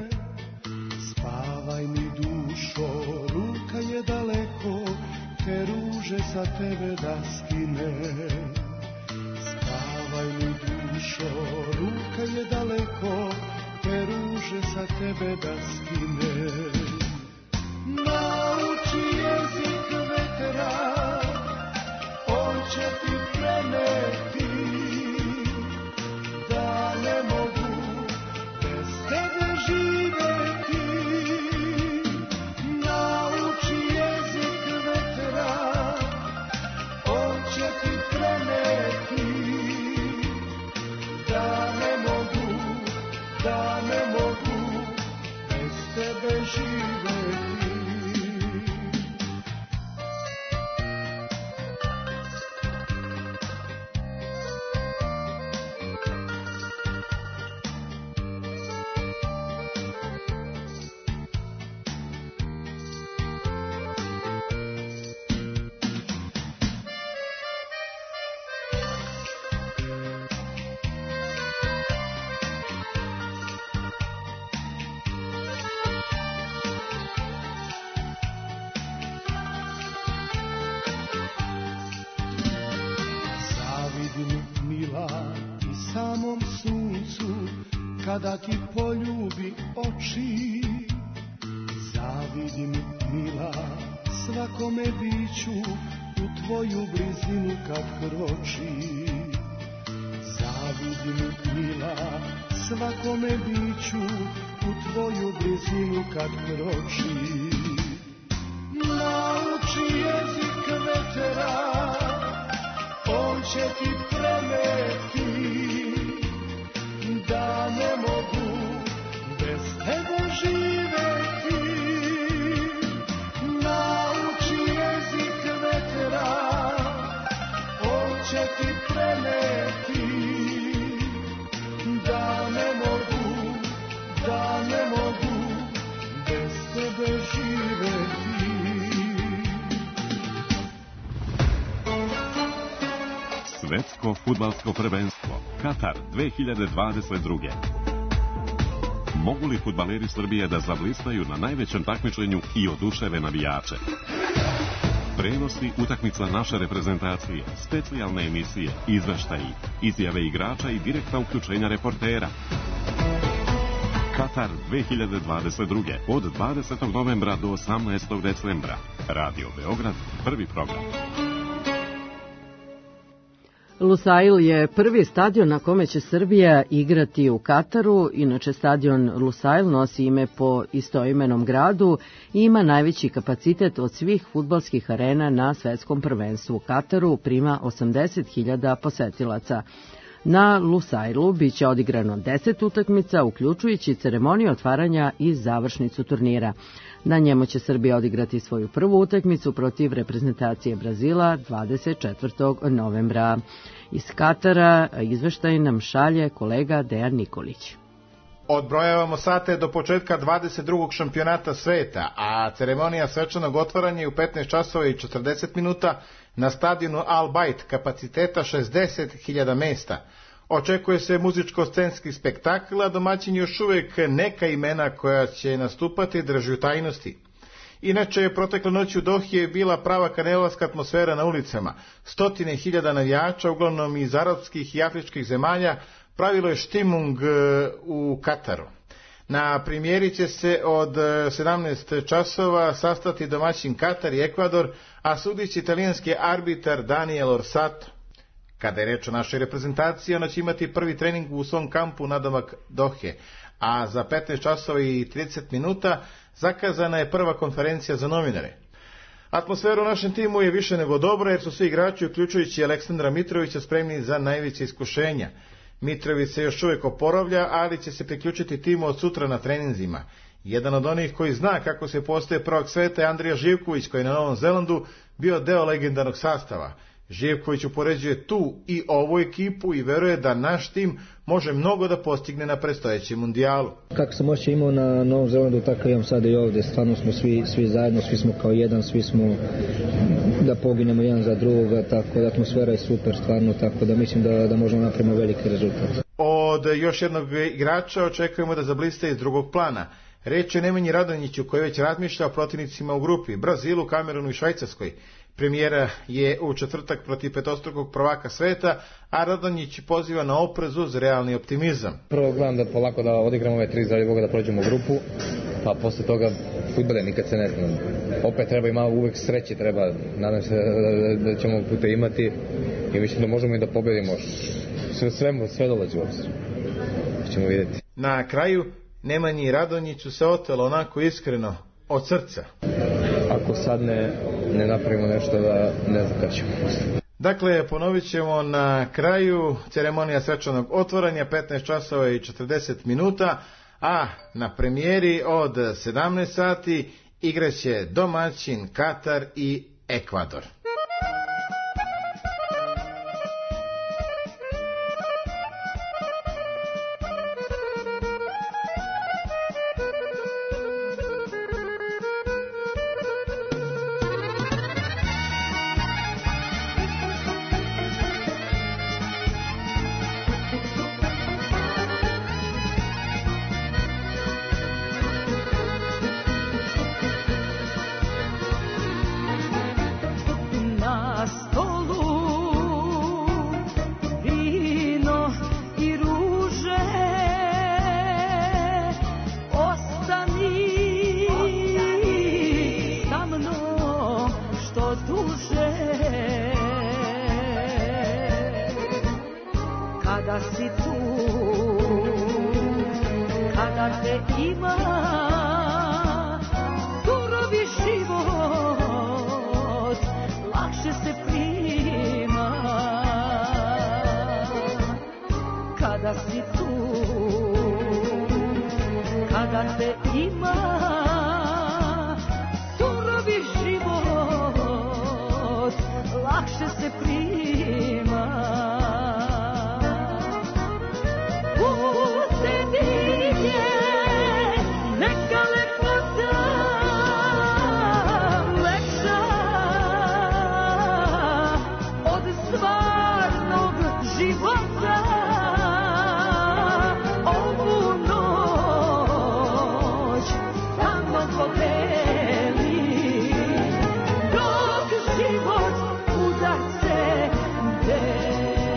spavaj mi dušo, ruka je daleko, te ruže sa tebe da skine. Spavaj mi dušo, ruka je daleko, te ruže sa tebe da skine. Nauči jezik vetra, on će ti preneti, da ne mogu tebe živeti. Nauči jezik vetra, on će ti preneti, da ne mogu, da ne mogu bez tebe živeti. kada ti poljubi oči. Zavidim, mila, svakome biću u tvoju blizinu kad kroči. Zavidim, mila, svakome biću u tvoju blizinu kad kroči. Nauči jezik vetra, on će ti preneti da ne mogu bez tebe živeti. Nauči jezik vetra, on će ti preneti da ne mogu, da ne mogu bez tebe živeti. Svetsko fudbalsko prvenstvo Katar dve hiljade dvadeset druge. Mogu li fudbaleri Srbije da zablistaju na najvećem takmičenju i oduševe navijače? Prenosi utakmica naše reprezentacije, specijalne emisije, izveštaji, izjave igrača i direktna uključenja reportera. Katar dve hiljade dvadeset druge. Od dvadesetog novembra do osamnaestog decembra. Radio Beograd, prvi program. Lusail je prvi stadion na kome će Srbija igrati u Kataru. Inače, stadion Lusail nosi ime po istoimenom gradu i ima najveći kapacitet od svih fudbalskih arena na svetskom prvenstvu u Kataru, prima osamdeset hiljada posetilaca. Na Lusailu biće odigrano deset utakmica, uključujući ceremoniju otvaranja i završnicu turnira. Na njemu će Srbija odigrati svoju prvu utakmicu protiv reprezentacije Brazila dvadeset četvrtog novembra. Iz Katara izveštaj nam šalje kolega Dejan Nikolić. Odbrojavamo sate do početka dvadeset drugog šampionata sveta, a ceremonija svečanog otvaranja je u petnaest časova i četrdeset minuta na stadionu Al Bayt kapaciteta šezdeset hiljada mesta. Očekuje se muzičko-scenski spektakl, a domaćin još uvek neka imena koja će nastupati drži u tajnosti. Inače, protekle noći u Dohi je bila prava kanelarska atmosfera na ulicama. Stotine hiljada navijača, uglavnom iz arapskih i afričkih zemalja, pravilo je štimung u Kataru. Na premijeri će se od sedamnaest časova sastati domaćin Katar i Ekvador, a sudići italijanski arbitar Daniel Orsato. Kada je reč o našoj reprezentaciji, ona će imati prvi trening u svom kampu nadomak Dohe, a za petnaest časova i trideset minuta zakazana je prva konferencija za novinare. Atmosfera u našem timu je više nego dobra, jer su svi igrači, uključujući Aleksandra Mitrovića, spremni za najveće iskušenja. Mitrović se još uvijek oporavlja, ali će se priključiti timu od sutra na treninzima. Jedan od onih koji zna kako se postaje prvak sveta je Andrija Živković, koji je na Novom Zelandu bio deo legendarnog sastava. Živković upoređuje tu i ovu ekipu i veruje da naš tim može mnogo da postigne na predstojećem mundijalu. Kako sam moće imao na Novom Zelandu, tako imam sada i ovdje. Stvarno smo svi, svi zajedno, svi smo kao jedan, svi smo da poginemo jedan za drugoga, tako da atmosfera je super stvarno, tako da mislim da, da možemo napraviti veliki rezultat. Od još jednog igrača očekujemo da zabliste iz drugog plana. Reč je Nemanji Radonjiću, koji već razmišlja o protivnicima u grupi, Brazilu, Kamerunu i Švajcarskoj. Premijera je u četvrtak protiv petostrukog prvaka sveta, a Radonjić poziva na oprez uz realni optimizam. Prvo gledam da polako da odigramo ove tri zaradi Boga da prođemo u grupu, pa posle toga fudbale nikad se ne zna. Opet treba i malo uvek sreće, treba, nadam se da, da ćemo pute imati i mislim da možemo i da pobedimo. Sve, sve, sve dolazi u obzir. Ćemo vidjeti. Na kraju, Nemanji Radonjiću se otelo onako iskreno, od srca. Ako sad ne, ne napravimo nešto, da ne znam kada ćemo. Dakle, ponovit ćemo na kraju ceremonija svečanog otvaranja, petnaest časova i četrdeset minuta, a na premijeri od sedamnaest sati igraće domaćin Katar i Ekvador. kada te ima, surovi život lakše se prima. Putevi neka lepota lepša od stvarnog života. Ovu noć tamo podeli, dok život udarce deli.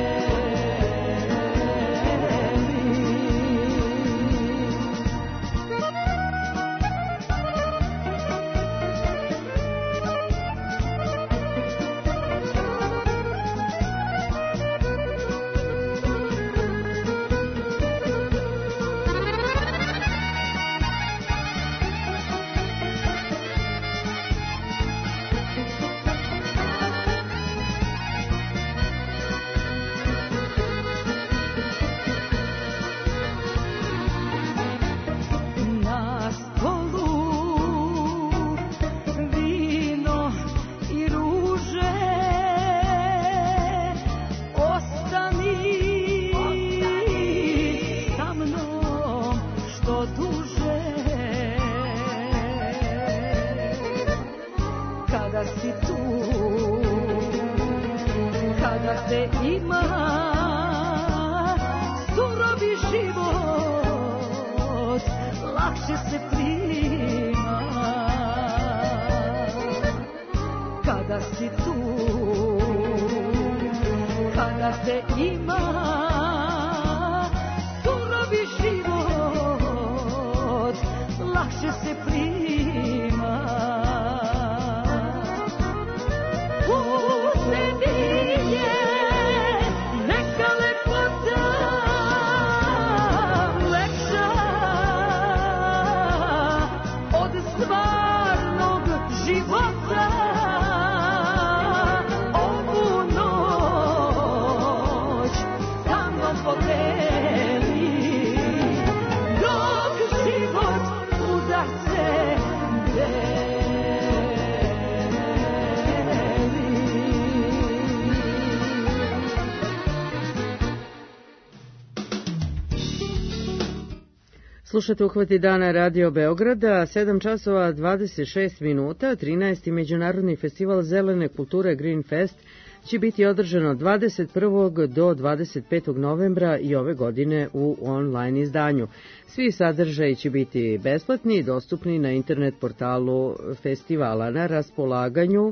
Na stolu vino i ruže, ostani sa mnom što duže. Kada si tu, kada te ima, surovi život lakše se prima. Kada si tu, kada te ima, surovi život lakše se prima. Putevi neka lepota lepša od stvarnog života. Ovu noć tamo podeli, dok život udarce deli. Slušate Uhvati dana Radio Beograda, sedam časova dvadeset šest minuta, trinaesti Međunarodni festival zelene kulture Green Fest će biti održan od dvadeset prvog do dvadeset petog novembra i ove godine u online izdanju. Svi sadržaji će biti besplatni i dostupni na internet portalu festivala. Na raspolaganju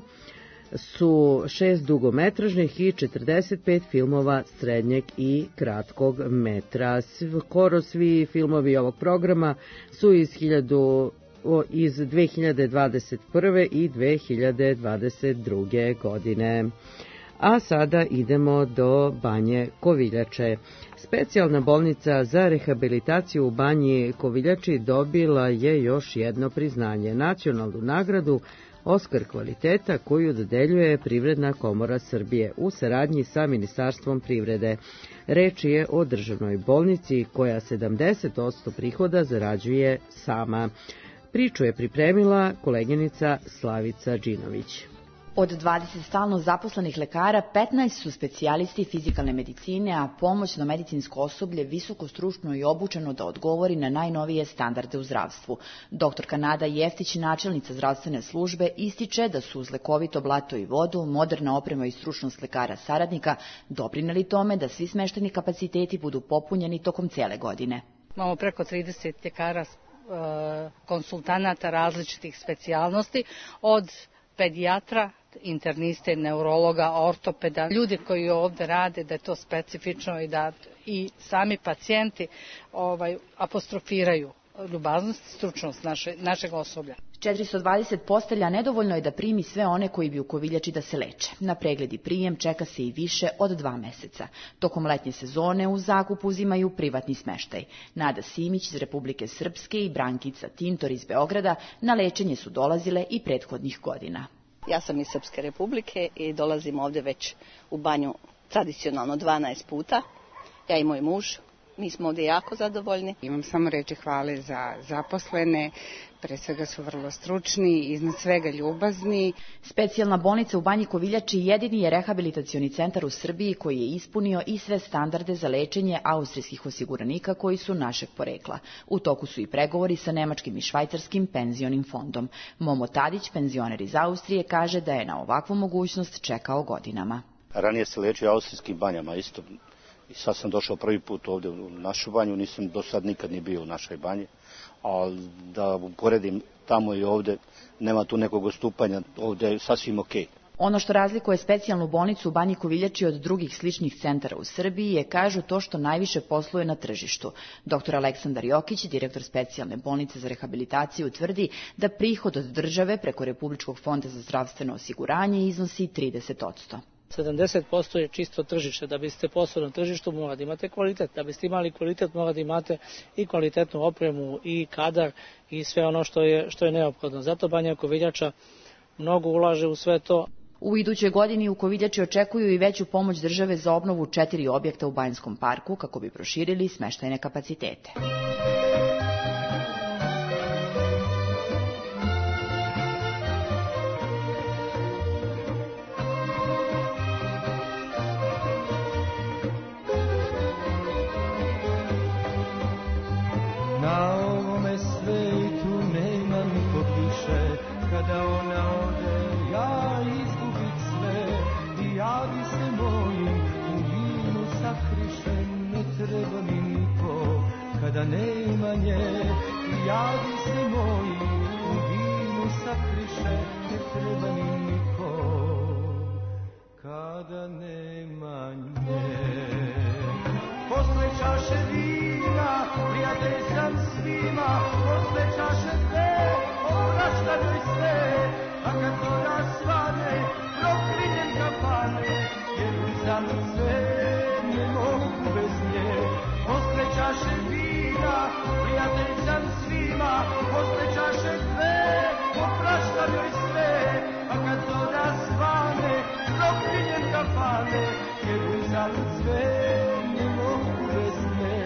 su šest dugometražnih i četrdeset pet filmova srednjeg i kratkog metra. Skoro svi filmovi ovog programa su iz, hiljadu, iz dve hiljade dvadeset prve i dve hiljade dvadeset druge godine. A sada idemo do Banje Koviljače. Specijalna bolnica za rehabilitaciju u Banji Koviljači dobila je još jedno priznanje, nacionalnu nagradu Oskar kvaliteta koju dodeljuje Privredna komora Srbije u saradnji sa Ministarstvom privrede. Reč je o državnoj bolnici koja sedamdeset posto prihoda zarađuje sama. Priču je pripremila koleginica Slavica Đinović. Od dvadeset stalno zaposlenih lekara, petnaest su specijalisti fizikalne medicine, a pomoćno medicinsko osoblje visoko stručno i obučeno da odgovori na najnovije standarde u zdravstvu. Doktorka Nada Jeftić, načelnica zdravstvene službe, ističe da su uz lekovito blato i vodu, moderna oprema i stručnost lekara saradnika doprineli tome da svi smešteni kapaciteti budu popunjeni tokom cele godine. Imamo preko trideset ljekara, konsultanata različitih specijalnosti, od pedijatra, interniste, neurologa, ortopeda, ljudi koji ovde rade, da je to specifično i da i sami pacijenti ovaj, apostrofiraju ljubaznost i stručnost naše, našeg osoblja. četiristo dvadeset postelja nedovoljno je da primi sve one koji bi u Koviljači da se leče. Na pregled i prijem čeka se i više od dva meseca. Tokom letnje sezone u zakup uzimaju privatni smeštaj. Nada Simić iz Republike Srpske i Brankica Tintor iz Beograda na lečenje su dolazile i prethodnih godina. Ja sam iz Srpske Republike i dolazim ovde već u banju tradicionalno dvanaest puta. Ja i moj muž Mi smo ovdje jako zadovoljni. Imam samo reči hvale za zaposlene, pre svega su vrlo stručni, iznad svega ljubazni. Specijalna bolnica u Banji Koviljači jedini je rehabilitacioni centar u Srbiji koji je ispunio i sve standarde za lečenje austrijskih osiguranika koji su našeg porekla. U toku su i pregovori sa nemačkim i švajcarskim penzionim fondom. Momo Tadić, penzioner iz Austrije, kaže da je na ovakvu mogućnost čekao godinama. Ranije se lečio u austrijskim banjama isto. I sad sam došao prvi put ovdje u našu banju, nisam do sad nikad ni bio u našoj banji, ali da uporedim tamo i ovdje, nema tu nekog odstupanja, ovdje je sasvim okej. Ono što razlikuje specijalnu bolnicu u Banji Koviljači od drugih sličnih centara u Srbiji je, kažu, to što najviše posluje na tržištu. doktor Aleksandar Jokić, direktor specijalne bolnice za rehabilitaciju, tvrdi da prihod od države preko Republičkog fonda za zdravstveno osiguranje iznosi trideset posto. sedamdeset posto je čisto tržište. Da biste poslovali na tržištu mora da imate kvalitet. Da biste imali kvalitet mora da imate i kvalitetnu opremu i kadar i sve ono što je, što je neophodno. Zato Banja Koviljača mnogo ulaže u sve to. U idućoj godini u Koviljači očekuju i veću pomoć države za obnovu četiri objekta u Banjskom parku kako bi proširili smeštajne kapacitete. Na ovome svetu nema nikog više, kada ona ode ja izgubit sve. I javi se mojim u vinu sakrišen, ne treba mi niko, kada nema nje. I javi se mojim u vinu sakrišen, ne treba mi niko, kada nema nje. Posle čaše vina, prijatelj sam svima, posle čaše dve, opraštam joj sve, a kad to rasvane, proklinjem kafane, jer uzalud sve, ne mogu bez nje. Posle čaše vina, prijatelj sam svima, posle čaše dve, opraštam joj sve, a kad to rasvane, proklinjem kafane, jer uzalud sve, ne mogu bez nje.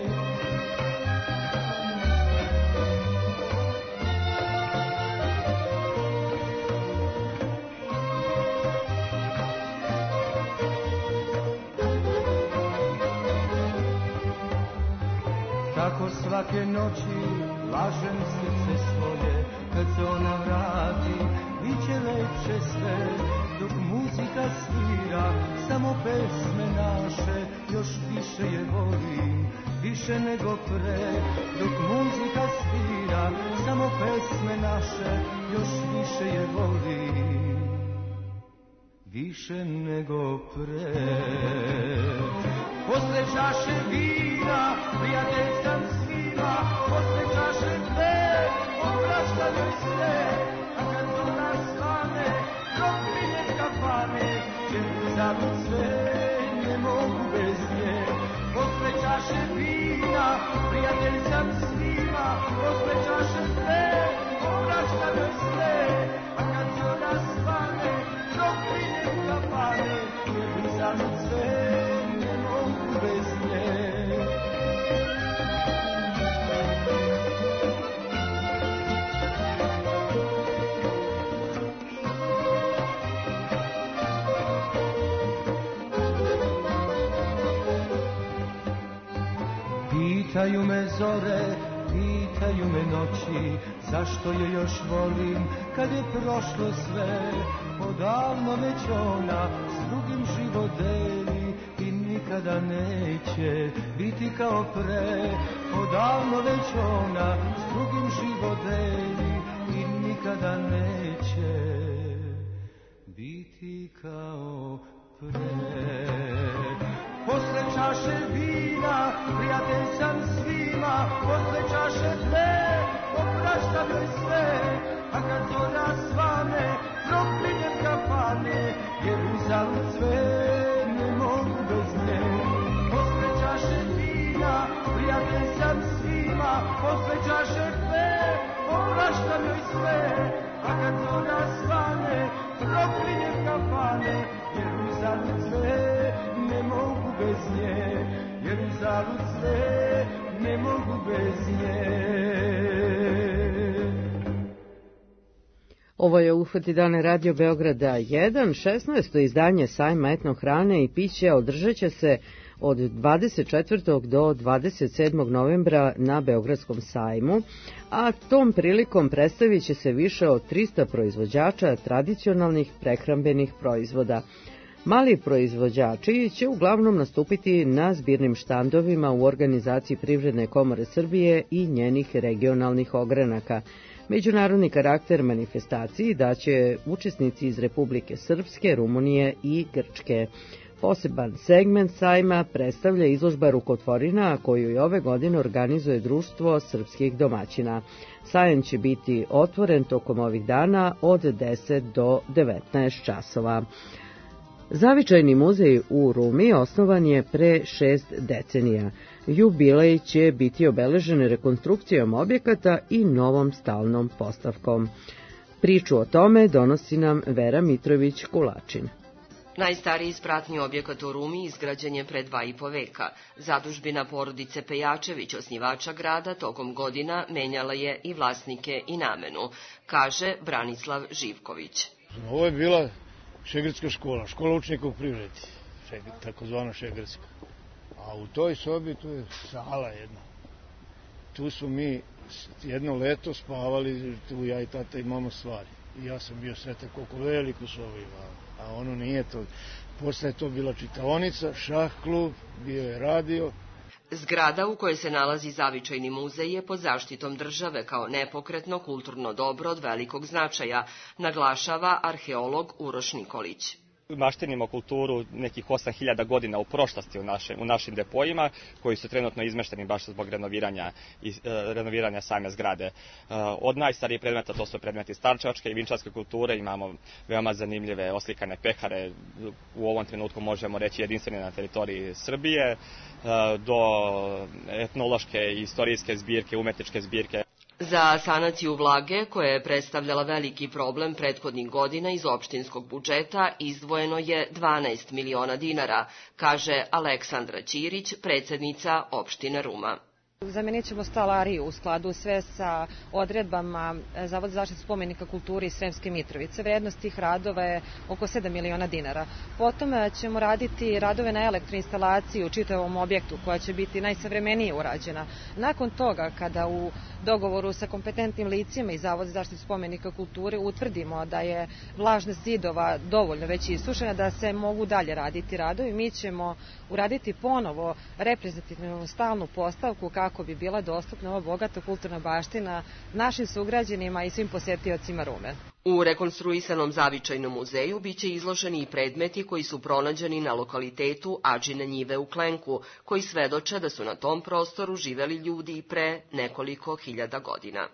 Tako svake noći lažem srce svoje, kad se ona vrati, bit će lepše sve. Dok muzika svira, samo pesme naše, još više je volim, više nego pre. Dok muzika svira, samo pesme naše, još više je volim, više nego pre. Posle čaše vina, prijatelj sam svima, posle čaše dve, opraštam joj sve, a kad to nasvane, proklinjem kafane, jer uzalud sve, ne mogu bez nje. Posle čaše vina, prijatelj sam svima, posle čaše dve, opraštam joj sve, a kad to nasvane, proklinjem kafane, jer uzalud sve, ne mogu bez nje. Pitaju me zore, pitaju me noći, zašto je još volim, kad je prošlo sve. Odavno već ona s drugim život deli i nikada neće biti kao pre. Odavno već ona s drugim život deli i nikada neće biti kao pre. Posle čaše vina, prijatelj sam svima, posle čaše dve, opraštam joj sve, a kad to nasvane, proklinjem kafane, jer uzalud sve, ne mogu bez nje. Posle čaše vina, prijatelj sam svima, posle čaše dve, opraštam joj sve, a kad to nasvane, proklinjem kafane, jer uzalud sve, ne mogu bez nje. jer uzalud sve ne mogu bez nje. Ovo je Uhvati dane Radio Beograda jedan, šesnaesto izdanje sajma etno hrane i pića održat će se od dvadeset četvrtog do dvadeset sedmog novembra na Beogradskom sajmu, a tom prilikom predstavit će se više od trista proizvođača tradicionalnih prehrambenih proizvoda. Mali proizvođači će uglavnom nastupiti na zbirnim štandovima u organizaciji Privredne komore Srbije i njenih regionalnih ogranaka. Međunarodni karakter manifestaciji daće učesnici iz Republike Srpske, Rumunije i Grčke. Poseban segment sajma predstavlja izložba rukotvorina koju i ove godine organizuje Društvo srpskih domaćina. Sajam će biti otvoren tokom ovih dana od deset do devetnaest časova. Zavičajni muzej u Rumi osnovan je pre šest decenija. Jubilej će biti obeležen rekonstrukcijom objekata i novom stalnom postavkom. Priču o tome donosi nam Vera Mitrović-Kulačin. Najstariji spratni objekat u Rumi izgrađen je pre dva i po veka. Zadužbina porodice Pejačević, osnivača grada, tokom godina menjala je i vlasnike i namenu, kaže Branislav Živković. Ovo je bila šegrdska škola, škola učenika u privredi, takozvana šegrdska. A u toj sobi tu je sala jedna. Tu smo mi jedno leto spavali, tu ja i tata imamo stvari. I ja sam bio sretan koliko veliku sobu imao. A ono nije to. Posle je to bila čitaonica, šah klub, bio je radio. Zgrada u kojoj se nalazi Zavičajni muzej je pod zaštitom države kao nepokretno kulturno dobro od velikog značaja, naglašava arheolog Uroš Nikolić. Maštinimo kulturu nekih osam hiljada godina u prošlosti u, naše, u našim depojima, koji su trenutno izmešteni baš zbog renoviranja, i, e, renoviranja same zgrade. E, od najstarijih predmeta, to su predmeti starčevačke i vinčarske kulture, imamo veoma zanimljive oslikane pehare, u ovom trenutku možemo reći jedinstvene na teritoriji Srbije, e, do etnološke i istorijske zbirke, umetničke zbirke. Za sanaciju vlage, koja je predstavljala veliki problem prethodnih godina iz opštinskog budžeta, izdvojeno je dvanaest miliona dinara, kaže Aleksandra Ćirić, predsednica opštine Ruma. Zamenit ćemo stalariju u skladu sve sa odredbama Zavoda za zaštitu spomenika kulture i Sremske Mitrovice. Vrednost tih radova je oko sedam miliona dinara. Potom ćemo raditi radove na elektroinstalaciji u čitavom objektu koja će biti najsavremenije urađena. Nakon toga, kada u dogovoru sa kompetentnim licima i Zavoda za zaštitu spomenika kulture utvrdimo da je vlažnost zidova dovoljno već isušena, da se mogu dalje raditi radovi, mi ćemo uraditi ponovo reprezentativnu stalnu postavku kako kako bi bila dostupna ova bogata kulturna baština našim sugrađanima i svim posetiocima Rume. U rekonstruisanom Zavičajnom muzeju biće izloženi i predmeti koji su pronađeni na lokalitetu Adžine njive u Klenku, koji svedoče da su na tom prostoru živeli ljudi i pre nekoliko hiljada godina.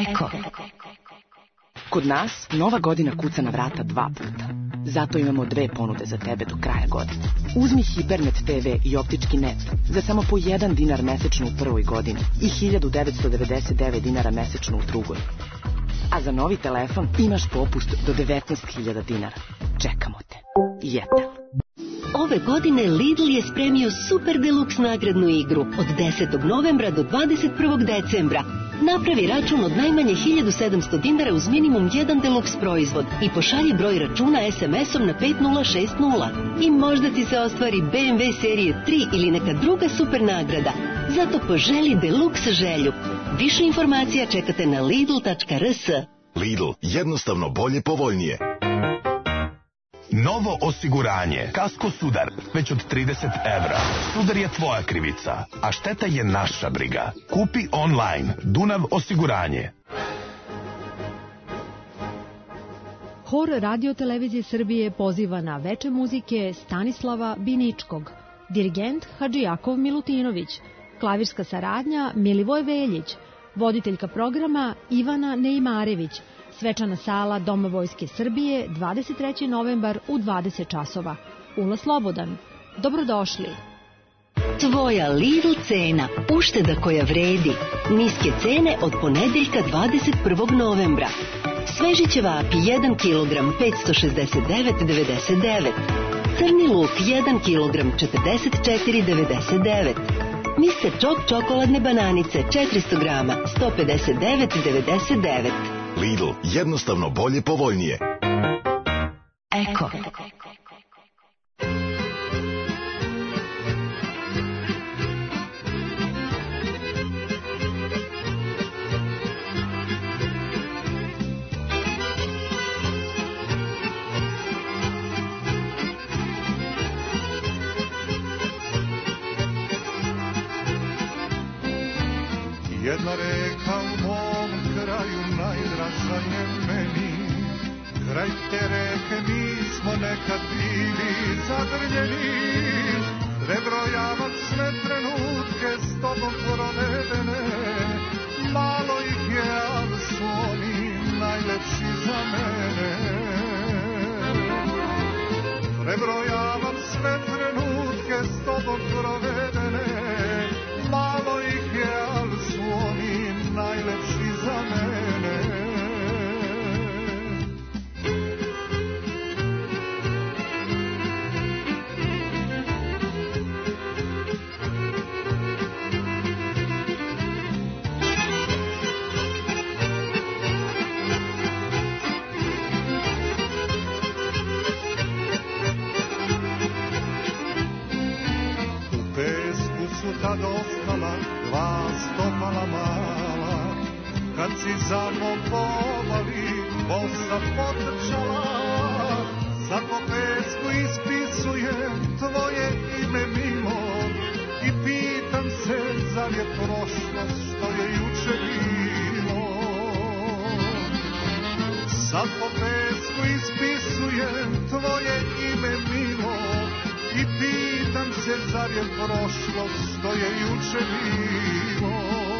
Eko. Kod nas Nova godina kuca na vrata dva puta. Zato imamo dve ponude za tebe do kraja godine. Uzmi Hipernet te ve i optički net za samo po jedan dinar mesečno u prvoj godini i hiljadu devetsto devedeset devet dinara mesečno u drugoj. A za novi telefon imaš popust do devetnaest hiljada dinara. Čekamo te. Jetel. Ove godine Lidl je spremio super deluks nagradnu igru od desetog novembra do dvadeset prvog decembra. Napravi račun od najmanje hiljadu sedamsto dinara uz minimum jedan deluks proizvod i pošalji broj računa es em esom na pet nula šest nula. I možda ti se ostvari be em ve serije tri ili neka druga super nagrada. Zato poželi deluks želju. Više informacija čekate na lidl tačka er s. Lidl, jednostavno bolje, povoljnije. Novo osiguranje. Kasko Sudar, već od trideset evra. Sudar je tvoja krivica, a šteta je naša briga. Kupi online. Dunav osiguranje. Hor Radio Televizije Srbije poziva na veče muzike Stanislava Biničkog, dirigent Hadžijakov Milutinović, klavirska saradnja Milivoj Veljić, voditeljka programa Ivana Neimarević, svečana sala Doma Vojske Srbije, dvadeset treći novembar u dvadeset časova. Ulaz slobodan. Dobrodošli. Tvoja Lidl cena, ušteda koja vredi. Niske cene od ponedeljka dvadeset prvog novembra. Sveži ćevapi jedan kilogram petsto šezdeset devet devedeset devet. Crni luk jedan kilogram četrdeset četiri devedeset devet. mister Čok čokoladne bananice četiristo grama sto pedeset devet devedeset devet. Lidl, jednostavno bolje, povoljnije. Eko. Jedna reka u mom kraju najdraža je meni, kraj te reke mi smo nekad bili zadrljeni. Prebrojavam sve trenutke s tobom provedene, malo ih je, ali su oni najlepši za mene. Prebrojavam sve trenutke s tobom provedene, malo ih je, ali su oni najlepši za mene. U pesku su tad ostala dva stopala mala, kad si za mnom povali, bosa potrčala. Sad po pesku ispisujem tvoje ime mimo i pitam se zar je prošlost što je juče bilo. Sad po pesku ispisujem tvoje ime mimo i pitam se zar je prošlost što je juče bilo.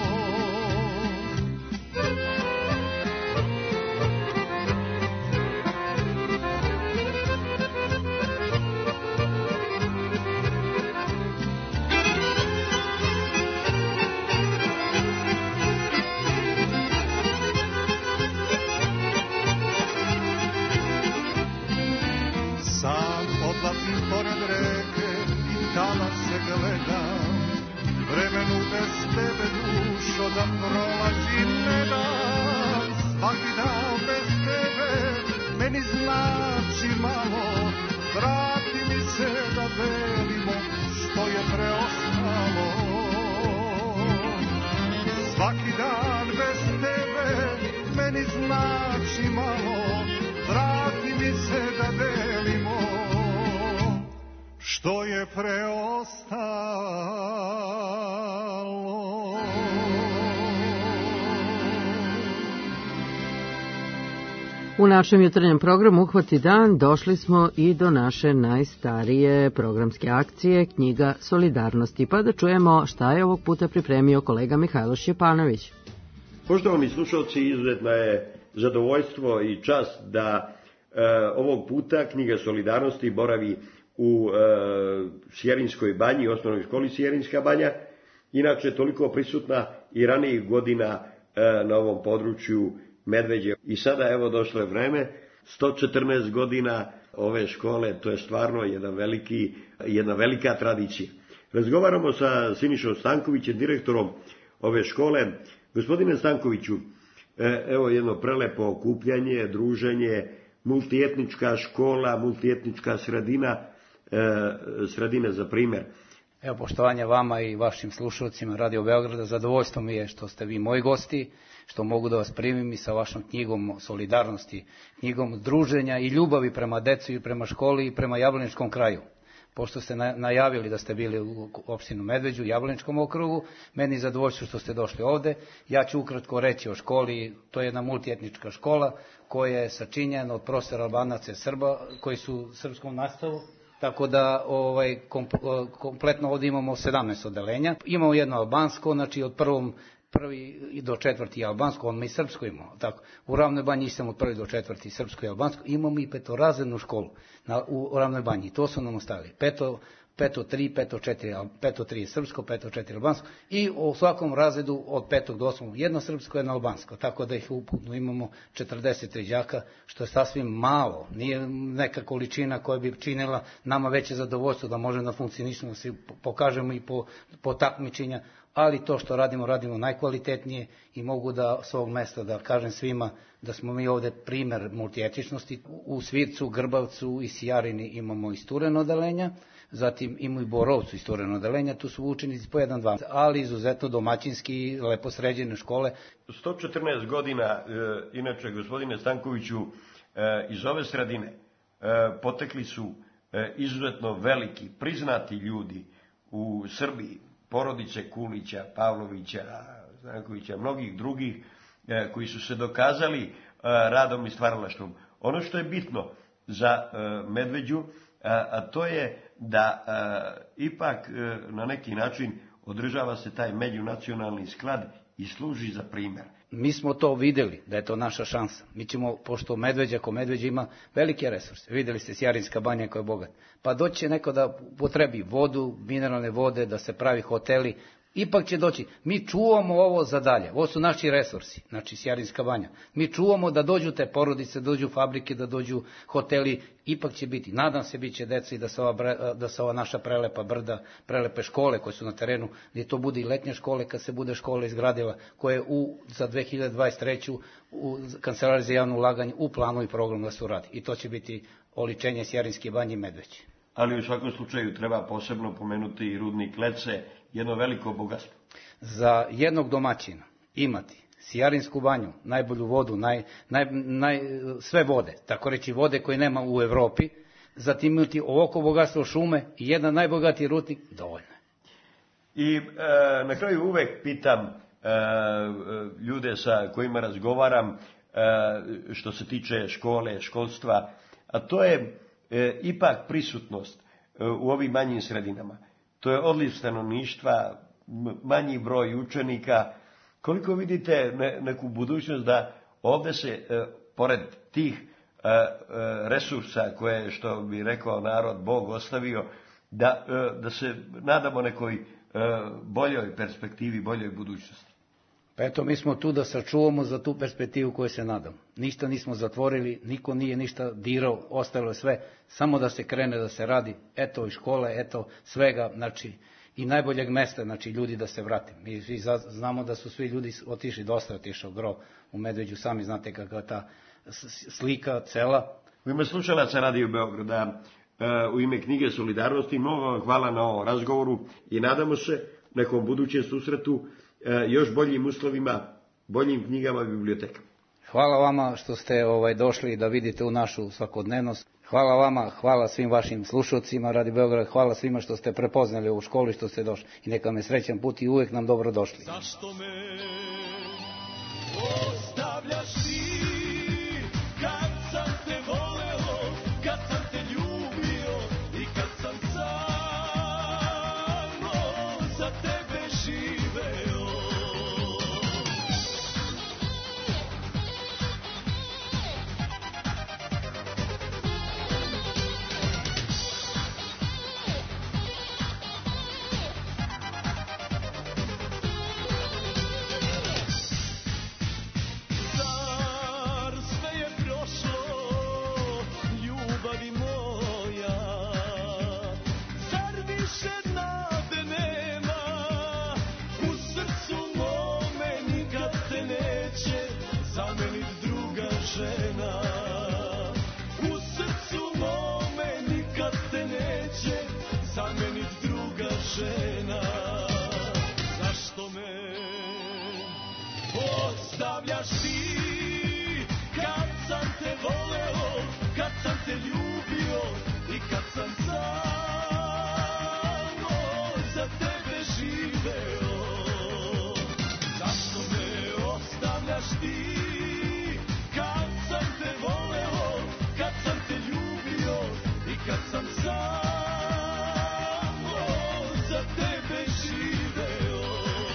Sam odlazim pored reke i tamo se gledam, vremenu bez tebe dušo da prolazi ne dam. Svaki dan bez tebe meni znači malo, vrati mi se da delimo što je preostalo. Svaki dan bez tebe meni znači malo, vrati mi se da delimo što je preostalo. U našem jutarnjem programu Uhvati dan došli smo i do naše najstarije programske akcije, knjiga Solidarnosti, pa da čujemo šta je ovog puta pripremio kolega Mihajlo Šćepanović. Poštovani slušalci, izuzetno je zadovoljstvo i čast da e, ovog puta Knjiga solidarnosti boravi u e, Sjerinskoj banji, osnovnoj školi Sjerinska banja, inače toliko prisutna i ranijih godina e, na ovom području Medveđe. I sada evo došlo je vreme, sto četrnaest godina ove škole, to je stvarno jedan veliki, jedna velika tradicija. Razgovaramo sa Sinišom Stankovićem, direktorom ove škole. Gospodine Stankoviću, evo jedno prelepo okupljanje, druženje, multietnička škola, multietnička sredina, sredine za primer. Evo, poštovanje vama i vašim slušalcima Radio Beograda, zadovoljstvo mi je što ste vi moji gosti, što mogu da vas primim i sa vašom knjigom solidarnosti, knjigom druženja i ljubavi prema decu i prema školi i prema Jablaničkom kraju. Pošto ste najavili da ste bili u opštinu Medveđu, Jablaničkom okrugu, meni je zadovoljstvo što ste došli ovde. Ja ću ukratko reći o školi. To je jedna multietnička škola koja je sačinjena od profesora Albanaca i Srba koji su srpskom nastavu. Tako da ovaj, kompletno ovdje imamo sedamnaest odelenja. Imamo jedno albansko, znači od prvom prvi do četvrti albansko, on mi srpsko imamo. Tako. U Ravnoj banji istam od prvi do četvrti srpsko i albansko. Imamo i petorazrednu školu na, u Ravnoj banji. To su nam ostavili. Peto, peto tri, peto četiri, peto tri je srpsko, peto četiri albansko. I u svakom razredu od petog do osmog jedno srpsko, jedno albansko. Tako da ih ukupno imamo četrdeset tri đaka, što je sasvim malo. Nije neka količina koja bi činila nama veće zadovoljstvo da možemo da funkcionišemo, da se pokažemo i po, po takmičenja, ali to što radimo, radimo najkvalitetnije i mogu da svog mesta da kažem svima da smo mi ovde primer multietičnosti. U Svircu, Grbavcu i Sijarini imamo i Stureno odelenja, zatim imamo i Borovcu i Stureno odelenja, tu su učenici po jedan, dva, ali izuzetno domaćinski, lepo sređene škole. sto četrnaest godina, e, inače, gospodine Stankoviću, e, iz ove sredine e, potekli su e, izuzetno veliki, priznati ljudi u Srbiji, porodice Kulića, Pavlovića, Stankovića, mnogih drugih e, koji su se dokazali e, radom i stvaralaštvom. Ono što je bitno za e, Medveđu, a, a to je da a, ipak a, na neki način održava se taj međunacionalni sklad i služi za primjer. Mi smo to videli, da je to naša šansa. Mi ćemo, pošto Medveđa, ko Medveđa ima velike resurse, videli ste Sjarinska banja koja je bogat, pa doći će neko da potrebi vodu, mineralne vode, da se pravi hoteli, ipak će doći. Mi čuvamo ovo za dalje. Ovo su naši resursi, znači Sjarinska banja. Mi čuvamo da dođu te porodice, da dođu fabrike, da dođu hoteli, ipak će biti. Nadam se bit će deca i da se ova, da se ova naša prelepa brda, prelepe škole koje su na terenu, gdje to bude i letnje škole kad se bude škola izgradila, koje u, za dve hiljade dvadeset treće. u Kancelariji za javno ulaganje u planu i programu da se uradi. I to će biti oličenje Sjarinske banje i Medveđe. Ali u svakom slučaju treba posebno pomenuti i rudnik Lece, jedno veliko bogatstvo. Za jednog domaćina imati Sjarinsku banju, najbolju vodu, naj, naj, naj, sve vode, tako reći vode koje nema u Evropi, zatim imati ovako bogatstvo šume i jedan najbogatiji rudnik, dovoljno. I e, na kraju uvek pitam e, ljude sa kojima razgovaram e, što se tiče škole, školstva, a to je e, ipak prisutnost e, u ovim manjim sredinama. To je odliv stanovništva, manji broj učenika. Koliko vidite ne, neku budućnost da ovde se, e, pored tih e, e, resursa koje, što bi rekao narod, Bog ostavio, da, e, da se nadamo nekoj e, boljoj perspektivi, boljoj budućnosti? Pa eto, mi smo tu da sačuvamo za tu perspektivu koju se nadamo. Ništa nismo zatvorili, niko nije ništa dirao, ostalo je sve, samo da se krene, da se radi, eto i škole, eto svega, znači i najboljeg mesta, znači ljudi da se vrate. Mi svi znamo da su svi ljudi otišli, dosta otišao gro u Medveđu, sami znate kakva ta slika cela. U ime slušalaca Radio Beograda, u ime knjige Solidarnosti, mnogo vam hvala na ovom razgovoru i nadamo se nekom budućem susretu, još boljim uslovima, boljim knjigama i bibliotekama. Hvala vama što ste ovaj, došli da vidite u našu svakodnevnost. Hvala vama, hvala svim vašim slušalcima Radio Beograd, hvala svima što ste prepoznali ovu školu i što ste došli. I neka me srećan put i uvek nam dobro došli. Zašto me ostavljaš ti, kad sam te voleo, kad sam te ljubio i kad sam samo za tebe živeo. ostavljaš ti. Kad sam te voleo, kad sam te ljubio i kad sam samo za tebe živeo. Zašto me ostavljaš ti? Kad sam te voleo, kad sam te ljubio i kad sam samo za tebe živeo.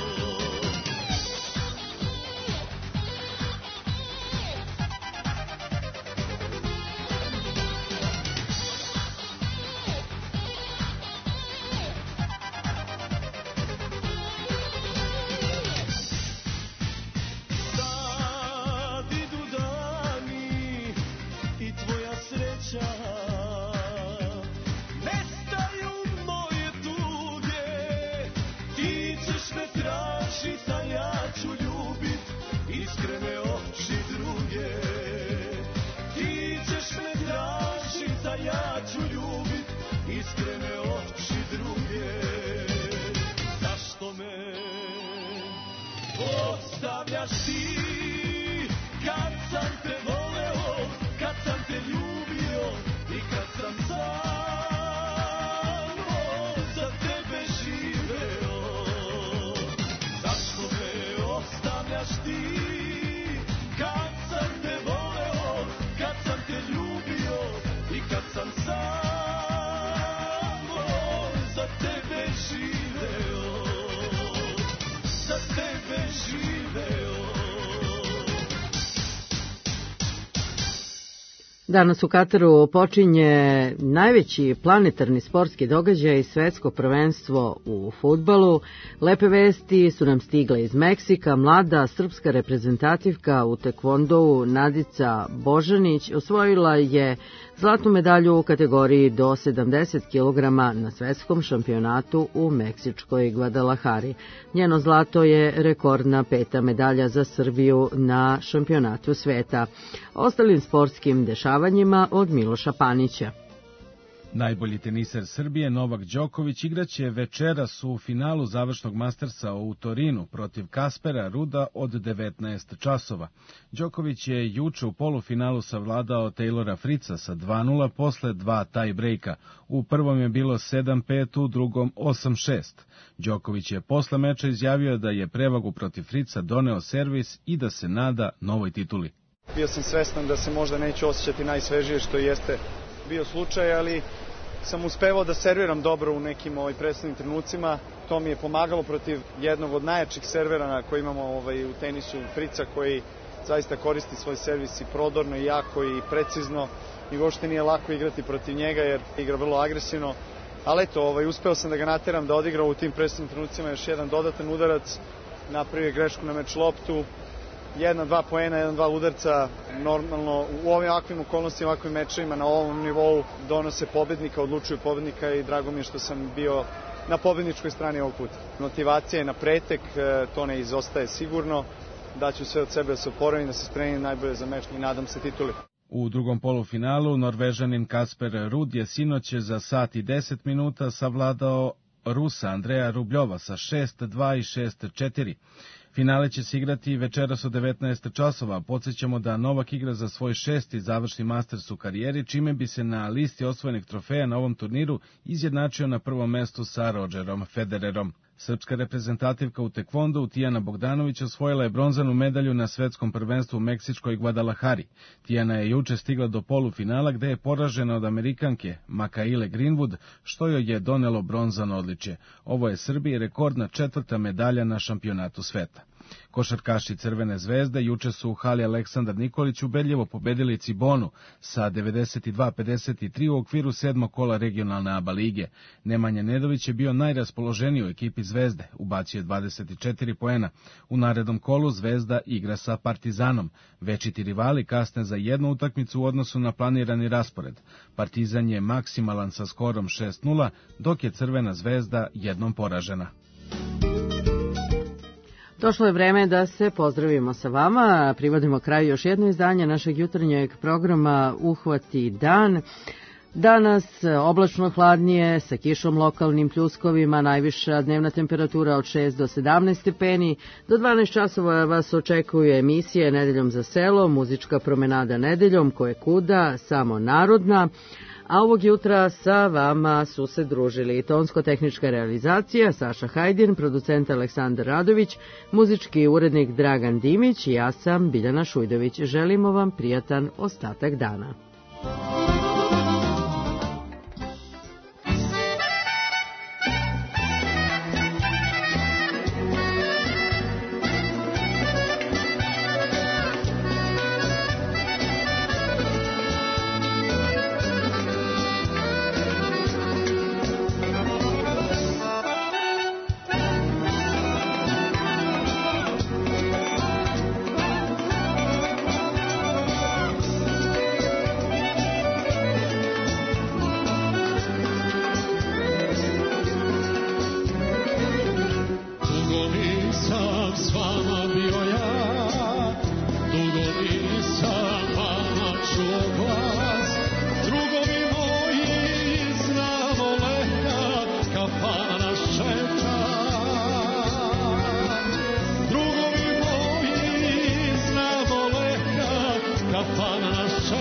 Sad idu dani i tvoja sreća, nestaju moje tuge. Ti ćeš me tražit, a ja ću ljubit iskrene oči druge. Ti ćeš me tražit, a ja ću ljubit iskrene oči druge. Zašto me ostavljaš ti? Kad sam te voleo, kad sam te ljubio i kad sam samo za tebe živeo. Zašto me ostavljaš ti? Kad sam te voleo, kad sam te ljubio i kad sam samo za tebe živeo. Za tebe živeo. Danas u Kataru počinje najveći planetarni sportski događaj, svetsko prvenstvo u fudbalu. Lepe vesti su nam stigle iz Meksika. Mlada srpska reprezentativka u tekvondou Nadica Božanić osvojila je zlatnu medalju u kategoriji do sedamdeset kilograma na svetskom šampionatu u meksičkoj Guadalajari. Njeno zlato je rekordna peta medalja za Srbiju na šampionatu sveta. Ostalim sportskim dešavanjima od Miloša Panića. Najbolji teniser Srbije Novak Đoković igraće večeras u finalu završnog Mastersa u Torinu protiv Kaspera Ruda od devetnaest časova. Đoković je juče u polufinalu savladao Taylora Fritza sa dva nula posle dva tie-breaka. U prvom je bilo sedam pet, u drugom osam šest. Đoković je posle meča izjavio da je prevagu protiv Fritza doneo servis i da se nada novoj tituli. Bio sam svestan da se možda neću osjećati najsvežije, što jeste bio slučaj, ali sam uspevao da serviram dobro u nekim ovaj, predstavnim trenucima. To mi je pomagalo protiv jednog od najjačih servera koji imamo ovaj, u tenisu, Frica, koji zaista koristi svoj servis i prodorno i jako i precizno i uopšte nije lako igrati protiv njega jer igra vrlo agresivno. Ali eto, ovaj, uspeo sam da ga nateram da odigra u tim predstavnim trenucima još jedan dodatan udarac, napravio grešku na meč loptu, jedna, dva poena, jedan, dva udarca, normalno u ovim ovakvim okolnostima, ovakvim mečevima na ovom nivou donose pobednika, odlučuju pobednika i drago mi je što sam bio na pobedničkoj strani ovog puta. Motivacija je na pretek, to ne izostaje sigurno, daću sve od sebe da se oporavim, da se spremim najbolje za meč i nadam se tituli. U drugom polufinalu Norvežanin Kasper Rud je sinoć za sat i deset minuta savladao Rusa Andreja Rubljova sa šest dva i šest četiri. Finale će se igrati večeras od devetnaest časova. Podsjećamo da Novak igra za svoj šesti završni Masters u karijeri, čime bi se na listi osvojenih trofeja na ovom turniru izjednačio na prvom mestu sa Rodgerom Federerom. Srpska reprezentativka u tekvondou Tijana Bogdanović osvojila je bronzanu medalju na svetskom prvenstvu u meksičkoj Guadalajari. Tijana je juče stigla do polufinala gde je poražena od Amerikanke Makaile Greenwood, što joj je donelo bronzano odličje. Ovo je Srbiji rekordna četvrta medalja na šampionatu sveta. Košarkaši Crvene zvezde juče su u hali Aleksandar Nikolić ubedljivo pobedili Cibonu sa devedeset dva pedeset tri u okviru sedmog kola regionalne A B A lige. Nemanja Nedović je bio najraspoloženiji u ekipi Zvezde, ubacio je dvadeset četiri poena. U narednom kolu Zvezda igra sa Partizanom. Večiti rivali kasne za jednu utakmicu u odnosu na planirani raspored. Partizan je maksimalan sa skorom šest nula, dok je Crvena zvezda jednom poražena. Došlo je vreme da se pozdravimo sa vama, privodimo kraju još jedno izdanje našeg jutarnjeg programa Uhvati dan. Danas oblačno hladnije, sa kišom, lokalnim pljuskovima, najviša dnevna temperatura od šest do sedamnaest stepeni. Do dvanaest časova vas očekuje emisije Nedeljom za selo, muzička promenada nedeljom, koje kuda, samo narodna. A ovog jutra sa vama su se družili tonsko-tehnička realizacija Saša Hajdin, producent Aleksandar Radović, muzički urednik Dragan Dimić i ja sam Biljana Šujdović. Želimo vam prijatan ostatak dana.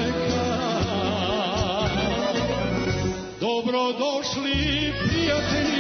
Dobrodošli prijatelji